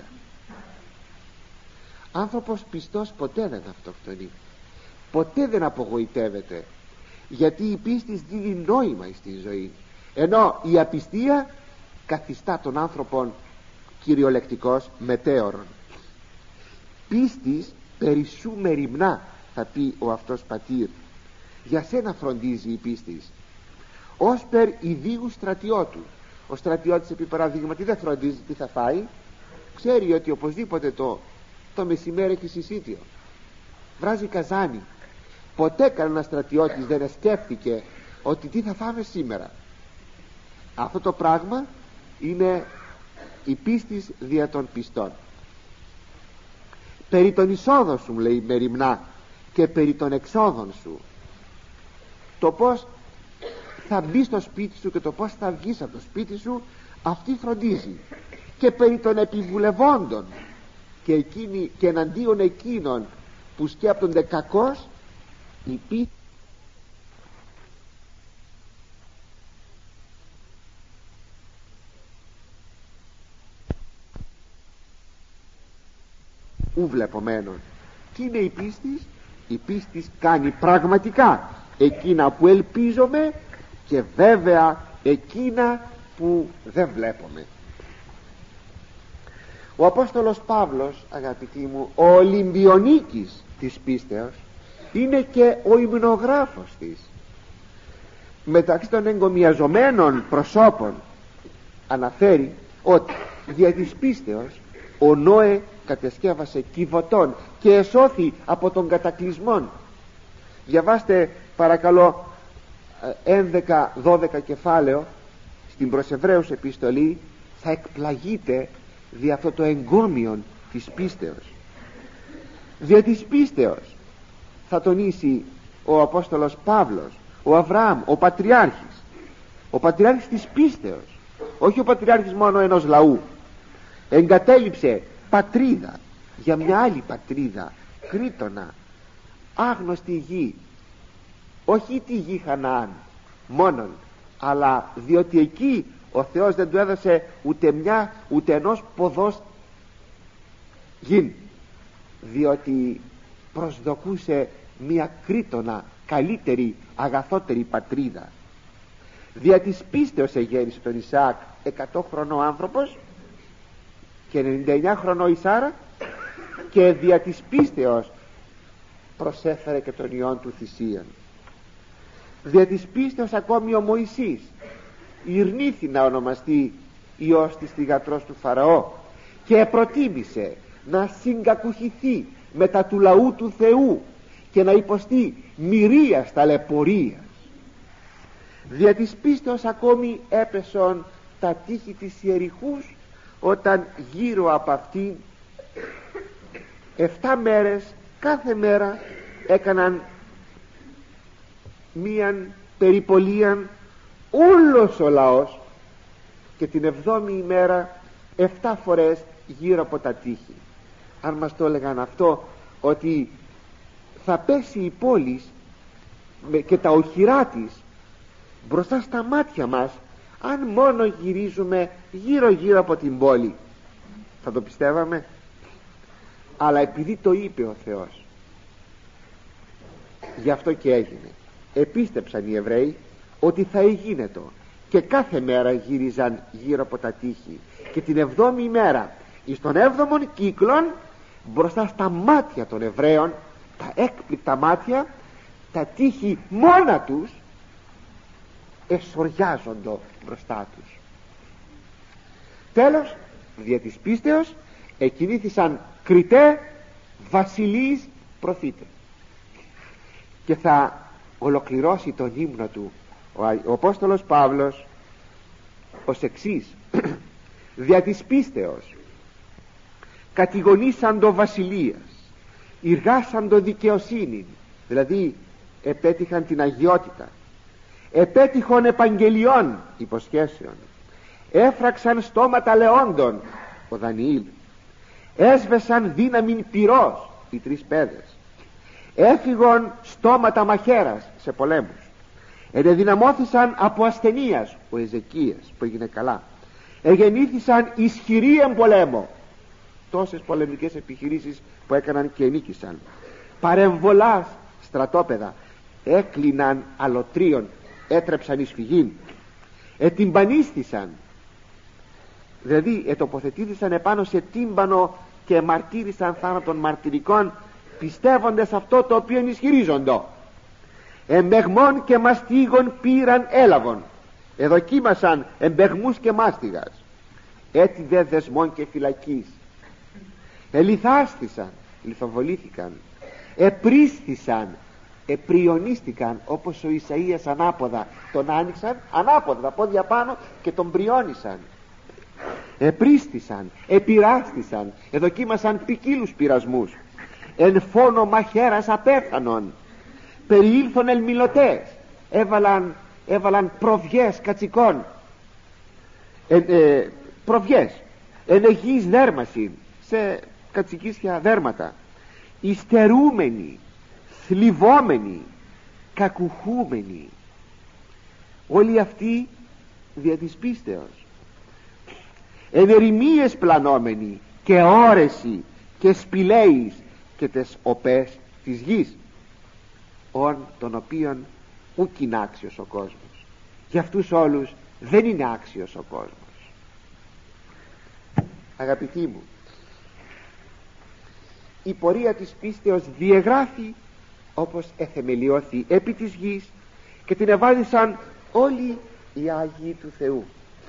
Άνθρωπος πιστός ποτέ δεν αυτοκτονεί, ποτέ δεν απογοητεύεται, γιατί η πίστη δίνει νόημα στη ζωή, ενώ η απιστία καθιστά τον άνθρωπον κυριολεκτικός μετέωρον. Πίστης περισσού μεριμνά, θα πει ο αυτός πατήρ. Για σένα φροντίζει η πίστης, ως περ ιδίου στρατιώτου. Ο στρατιώτης, επί παραδείγματι, δεν φροντίζει τι θα φάει, ξέρει ότι οπωσδήποτε το, το μεσημέρι έχει συσίτιο, βράζει καζάνι. Ποτέ κανένας στρατιώτης δεν σκέφτηκε ότι τι θα φάμε σήμερα. Αυτό το πράγμα είναι η πίστης δια των πιστών. Περί των εισόδων σου, λέει, μεριμνά, και περί των εξόδων σου. Το πως θα μπει στο σπίτι σου και το πως θα βγεις από το σπίτι σου, αυτή φροντίζει. Και περί των επιβουλευόντων και, εκείνοι, και εναντίον εκείνων που σκέπτονται κακώς, η πίστη ου βλεπομένων. Τι είναι η πίστη? Η πίστη κάνει πραγματικά εκείνα που ελπίζομαι και βέβαια εκείνα που δεν βλέπουμε. Ο Απόστολος Παύλος, αγαπητοί μου, ο Ολυμπιονίκης της πίστεως, είναι και ο υμνογράφος της. Μεταξύ των εγκομιαζομένων προσώπων αναφέρει ότι δια της πίστεως ο Νόε κατεσκεύασε κιβωτών και εσώθη από τον κατακλυσμόν. Διαβάστε παρακαλώ έντεκα δώδεκα κεφάλαιο στην προς Εβραίους επιστολή, θα εκπλαγείτε δι' αυτό το εγκόμιον της πίστεως. Δια της πίστεως θα τονίσει ο Απόστολος Παύλος, ο Αβραάμ, ο Πατριάρχης, ο Πατριάρχης της πίστεως, όχι ο Πατριάρχης μόνο ενός λαού. Εγκατέλειψε πατρίδα για μια άλλη πατρίδα, Κρήτονα, άγνωστη γη, όχι τη γη Χαναάν μόνον, αλλά διότι εκεί ο Θεός δεν του έδωσε ούτε μια ούτε ενός ποδός γην, διότι προσδοκούσε μια Κρήτονα καλύτερη, αγαθότερη πατρίδα. Δια της πίστεως εγέννησε τον Ισαάκ, εκατό χρονό άνθρωπος, και ενενήντα εννιά χρονό η Σάρα, και δια της πίστεως προσέφερε και τον ιόν του θυσίαν. Δια της πίστεως ακόμη ο Μωυσής ηρνήθη να ονομαστεί ιός της θυγατρός του Φαραώ και προτίμησε να συγκακουχηθεί μετά του λαού του Θεού και να υποστεί μυρίας ταλαιπωρίας. Δια της πίστεως ακόμη έπεσον τα τείχη της Ιεριχούς, όταν γύρω από αυτήν εφτά μέρες κάθε μέρα έκαναν μίαν περιπολίαν όλος ο λαός, και την εβδόμη ημέρα εφτά φορές γύρω από τα τείχη. Αν μας το έλεγαν αυτό, ότι θα πέσει η πόλη και τα οχυρά της μπροστά στα μάτια μας, αν μόνο γυρίζουμε γύρω γύρω από την πόλη, θα το πιστεύαμε? Αλλά επειδή το είπε ο Θεός, γι' αυτό και έγινε. Επίστεψαν οι Εβραίοι ότι θα εγίνετο, και κάθε μέρα γύριζαν γύρω από τα τείχη, και την εβδόμη ημέρα εις των έβδομων κύκλων μπροστά στα μάτια των Εβραίων, τα έκπληκτα μάτια, τα τείχη μόνα τους εσωριάζοντο μπροστά τους. Τέλος, δια της πίστεως εκινήθησαν Κριτέ, βασιλείς, προφήτες. Και θα ολοκληρώσει τον ύμνο του ο, ο Απόστολος Παύλος ως εξής: δια της πίστεως κατηγονήσαντο βασιλείας, ηργάσαντο δικαιοσύνη, δηλαδή επέτυχαν την αγιότητα, επέτυχον επαγγελιών υποσχέσεων, έφραξαν στόματα λεόντων, ο Δανιήλ, έσβεσαν δύναμην πυρός, οι τρεις πέδες, έφυγον στόματα μαχαίρας σε πολέμους, ενεδυναμώθησαν από ασθενείας, ο Εζεκίας που έγινε καλά, εγεννήθησαν ισχυροί εμπολέμο, τόσες πολεμικές επιχειρήσεις που έκαναν και νίκησαν, παρεμβολάς στρατόπεδα, έκλειναν αλωτρίων, έτρεψαν εις φυγήν, ετυμπανίστησαν, δηλαδή ετοποθετήθησαν επάνω σε τύμπανο και μαρτύρησαν θάνατον μαρτυρικών, πιστεύοντες αυτό το οποίο ισχυρίζοντο. Εμπεγμών και μαστίγων πήραν έλαβον, εδοκίμασαν εμπεγμούς και μάστιγας, έτι δε δεσμών και φυλακής, ελιθάστησαν, λιθοβολήθηκαν, επρίσθησαν, επριονίστηκαν, όπως ο Ισαΐας ανάποδα τον άνοιξαν, ανάποδα τα πόδια πάνω, και τον πριόνισαν. Επρίστησαν, επειράστησαν, εδοκίμασαν ποικίλους πειρασμούς, εν φόνο μαχαίρας απέθανον, περιήλθον ελμιλωτές, έβαλαν, έβαλαν προβιές κατσικών, ε, ε, προβιές εν αιγείς δέρμασιν, σε κατσικίσια δέρματα, υστερούμενοι, θλιβόμενοι, κακουχούμενοι, όλοι αυτοί δια της πίστεως, εν ερημίες πλανόμενοι και όρεση και σπηλαίεις και τες οπές της γης, ον των οποίων ούκ είναι άξιος ο κόσμος. Για αυτούς όλους δεν είναι άξιος ο κόσμος. Αγαπητοί μου, η πορεία της πίστεως διεγράφει όπως εθεμελιώθη επί της γης και την εβάδισαν όλοι οι Άγιοι του Θεού.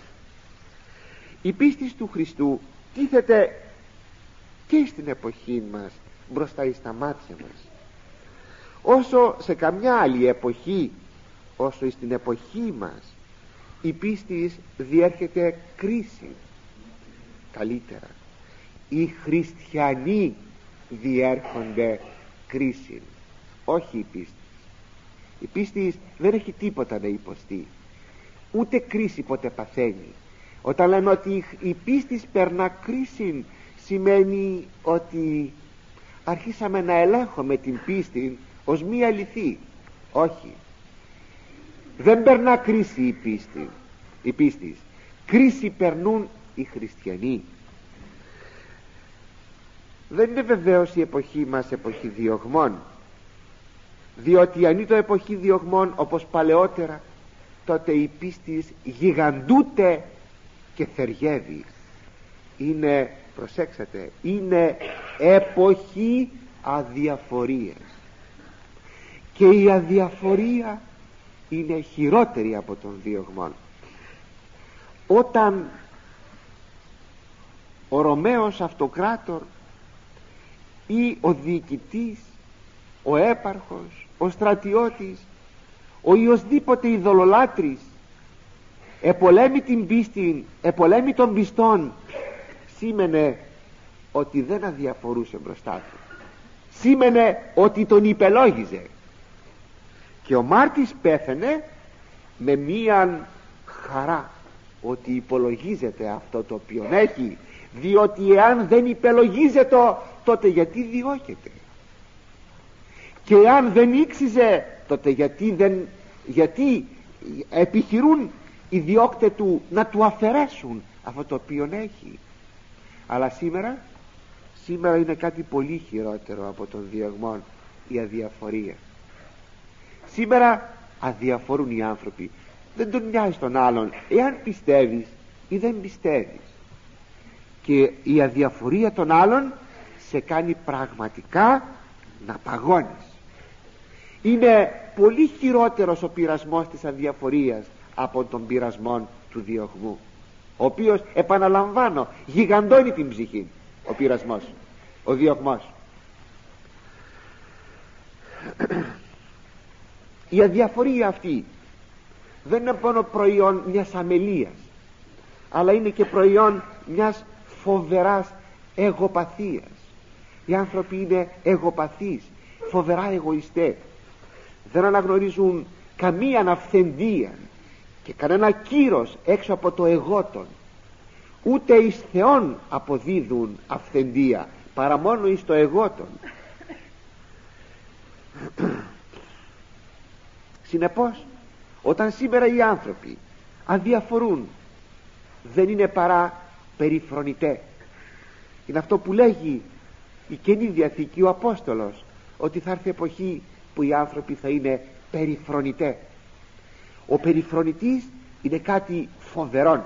Η πίστη του Χριστού τίθεται και στην εποχή μας μπροστά στα μάτια μας. Όσο σε καμιά άλλη εποχή, όσο στην εποχή μας η πίστη διέρχεται κρίση. Καλύτερα, οι χριστιανοί διέρχονται κρίση, όχι η πίστη. Η πίστη δεν έχει τίποτα να υποστεί, ούτε κρίση ποτέ παθαίνει. Όταν λέμε ότι η πίστη περνά κρίση, σημαίνει ότι αρχίσαμε να ελέγχουμε την πίστη ως μία αληθή. Όχι, δεν περνά κρίση η πίστη, η πίστη. Κρίση περνούν οι χριστιανοί. Δεν είναι βεβαίως η εποχή μας εποχή διωγμών, διότι αν ήταν εποχή διωγμών όπως παλαιότερα, τότε η πίστη γιγαντούται και θεριεύει. Είναι, προσέξατε, είναι εποχή αδιαφορίας, και η αδιαφορία είναι χειρότερη από τον διωγμών. Όταν ο Ρωμαίος αυτοκράτορ ή ο διοικητής, ο έπαρχος, ο στρατιώτης, ο οποιοσδήποτε ειδωλολάτρης επολέμει την πίστη, επολέμει των πιστών, σήμαινε ότι δεν αδιαφορούσε μπροστά του, σήμαινε ότι τον υπελόγιζε, και ο μάρτης πέθαινε με μίαν χαρά ότι υπολογίζεται αυτό το οποίο έχει, διότι εάν δεν υπελογίζεται τότε γιατί διώκεται, και εάν δεν ήξιζε τότε γιατί, δεν, γιατί επιχειρούν οι διώκτες του να του αφαιρέσουν αυτό το οποίο έχει. Αλλά σήμερα σήμερα είναι κάτι πολύ χειρότερο από τον διωγμό, η αδιαφορία. Σήμερα αδιαφορούν οι άνθρωποι, δεν τον νοιάζει τον άλλον εάν πιστεύεις ή δεν πιστεύεις, και η αδιαφορία των άλλων σε κάνει πραγματικά να παγώνεις. Είναι πολύ χειρότερος ο πειρασμός της αδιαφορίας από τον πειρασμό του διωγμού, ο οποίος, επαναλαμβάνω, γιγαντώνει την ψυχή. Ο πειρασμός, ο διωγμός. Η αδιαφορία αυτή δεν είναι μόνο προϊόν μιας αμελίας, αλλά είναι και προϊόν μιας φοβεράς εγωπαθίας. Οι άνθρωποι είναι εγωπαθείς, φοβερά εγωιστές, δεν αναγνωρίζουν καμία αυθεντία και κανένα κύρος έξω από το εγώτον, ούτε εις Θεόν αποδίδουν αυθεντία παρά μόνο εις το εγώτον. Συνεπώς, όταν σήμερα οι άνθρωποι αδιαφορούν, δεν είναι παρά περιφρονητέ. Είναι αυτό που λέγει η Καινή Διαθήκη ο Απόστολος, ότι θα έρθει εποχή που οι άνθρωποι θα είναι περιφρονητέ. Ο περιφρονητής είναι κάτι φοβερόν.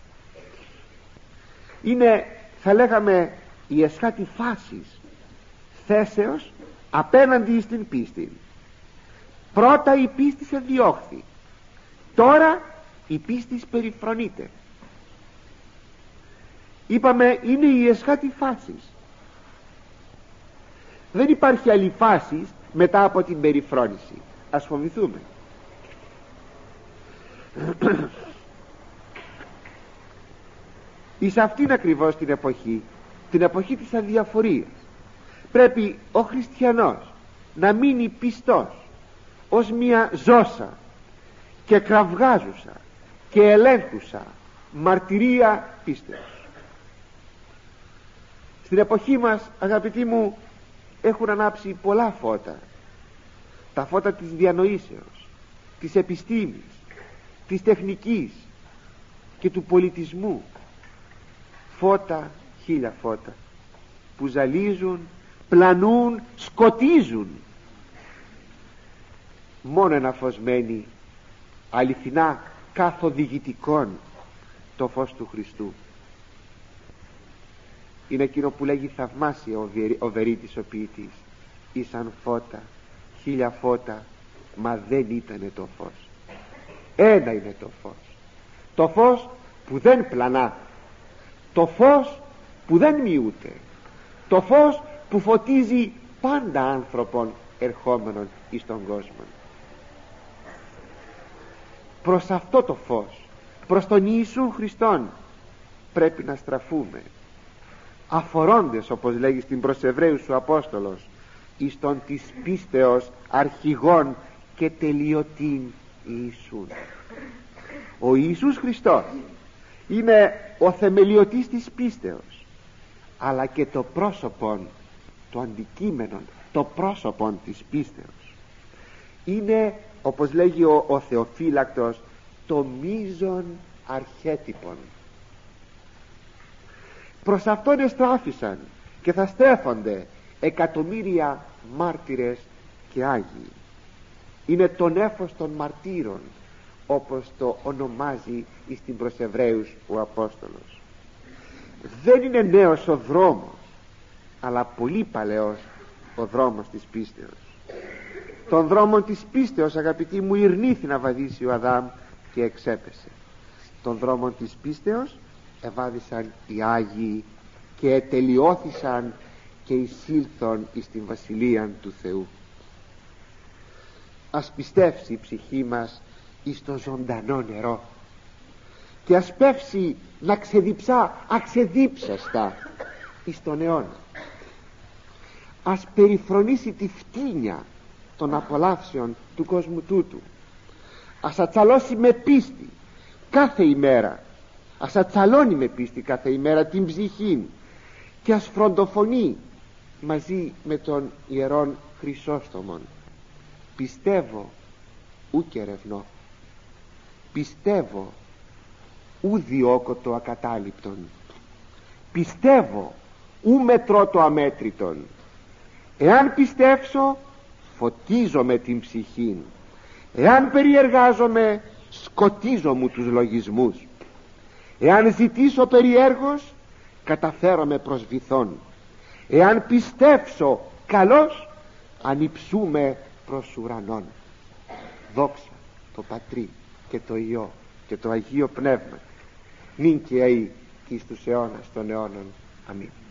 Είναι, θα λέγαμε, η εσχάτη φάσης θέσεως απέναντι στην πίστη. Πρώτα η πίστη σε διώχθη, τώρα η πίστη περιφρονείται. Είπαμε, είναι η εσχάτη φάσης. Δεν υπάρχει άλλη φάση μετά από την περιφρόνηση. Ας φοβηθούμε. Εις αυτήν ακριβώς την εποχή, την εποχή της αδιαφορίας, πρέπει ο χριστιανός να μείνει πιστός ως μια ζώσα και κραυγάζουσα και ελέγχουσα μαρτυρία πίστεως. Στην εποχή μας, αγαπητοί μου, έχουν ανάψει πολλά φώτα. Τα φώτα της διανοήσεως, της επιστήμης, της τεχνικής και του πολιτισμού. Φώτα, χίλια φώτα. που ζαλίζουν, πλανούν, σκοτίζουν. Μόνο ένα φως μένει, αληθινά καθοδηγητικών, το φως του Χριστού. Είναι εκείνο που λέγει θαυμάσια ο, Βε, ο Βερίτης ο ποιητής: ήσαν φώτα, χίλια φώτα, μα δεν ήτανε το φως. Ένα είναι το φως, το φως που δεν πλανά, το φως που δεν μειούται, το φως που φωτίζει πάντα άνθρωπον ερχόμενων εις τον κόσμο. Προς αυτό το φως, προς τον Ιησού Χριστόν πρέπει να στραφούμε, αφορώντες, όπως λέγει στην προς Εβραίους ο Απόστολος, εις τον της πίστεως αρχηγών και τελειωτήν Ιησούν. Ο Ιησούς Χριστός είναι ο θεμελιωτής της πίστεως, αλλά και το πρόσωπον, το αντικείμενο, το πρόσωπον της πίστεως. Είναι, όπως λέγει ο, ο Θεοφύλακτος, το μείζον αρχέτυπον. Προς αυτόν εστράφησαν και θα στέφονται εκατομμύρια μάρτυρες και Άγιοι. Είναι το νέφος των μαρτύρων, όπως το ονομάζει εις την προς Εβραίους ο Απόστολος. Δεν είναι νέος ο δρόμος, αλλά πολύ παλαιός ο δρόμος της πίστεως. Τον δρόμο της πίστεως, αγαπητοί μου, ηρνήθη να βαδίσει ο Αδάμ και εξέπεσε. Τον δρόμο της πίστεως εβάδισαν οι Άγιοι και ετελειώθησαν και εισήλθον εις την βασιλεία του Θεού. Ας πιστεύσει η ψυχή μας εις το ζωντανό νερό και ας πεύσει να ξεδιψά αξεδίψαστα εις τον αιώνα. Ας περιφρονήσει τη φτύνια των απολαύσεων του κόσμου τούτου. Ας ατσαλώσει με πίστη κάθε ημέρα, ας ατσαλώνει με πίστη κάθε ημέρα την ψυχή και ας φροντοφωνεί μαζί με τον Ιερόν Χρυσόστομον: πιστεύω ου και ερευνώ, πιστεύω ου διώκω το ακατάληπτον, πιστεύω ου μετρώ το αμέτρητον. Εάν πιστεύσω, φωτίζομαι την ψυχήν. Εάν περιεργάζομαι, σκοτίζω μου τους λογισμούς. Εάν ζητήσω περιέργως, καταφέρομαι προς βυθόν. Εάν πιστέψω καλώς, ανυψούμε προς ουρανόν. Δόξα το Πατρί και το Υιό και το Αγίο Πνεύμα, νυν και αεί και εις τους αιώνας των αιώνων. Αμήν.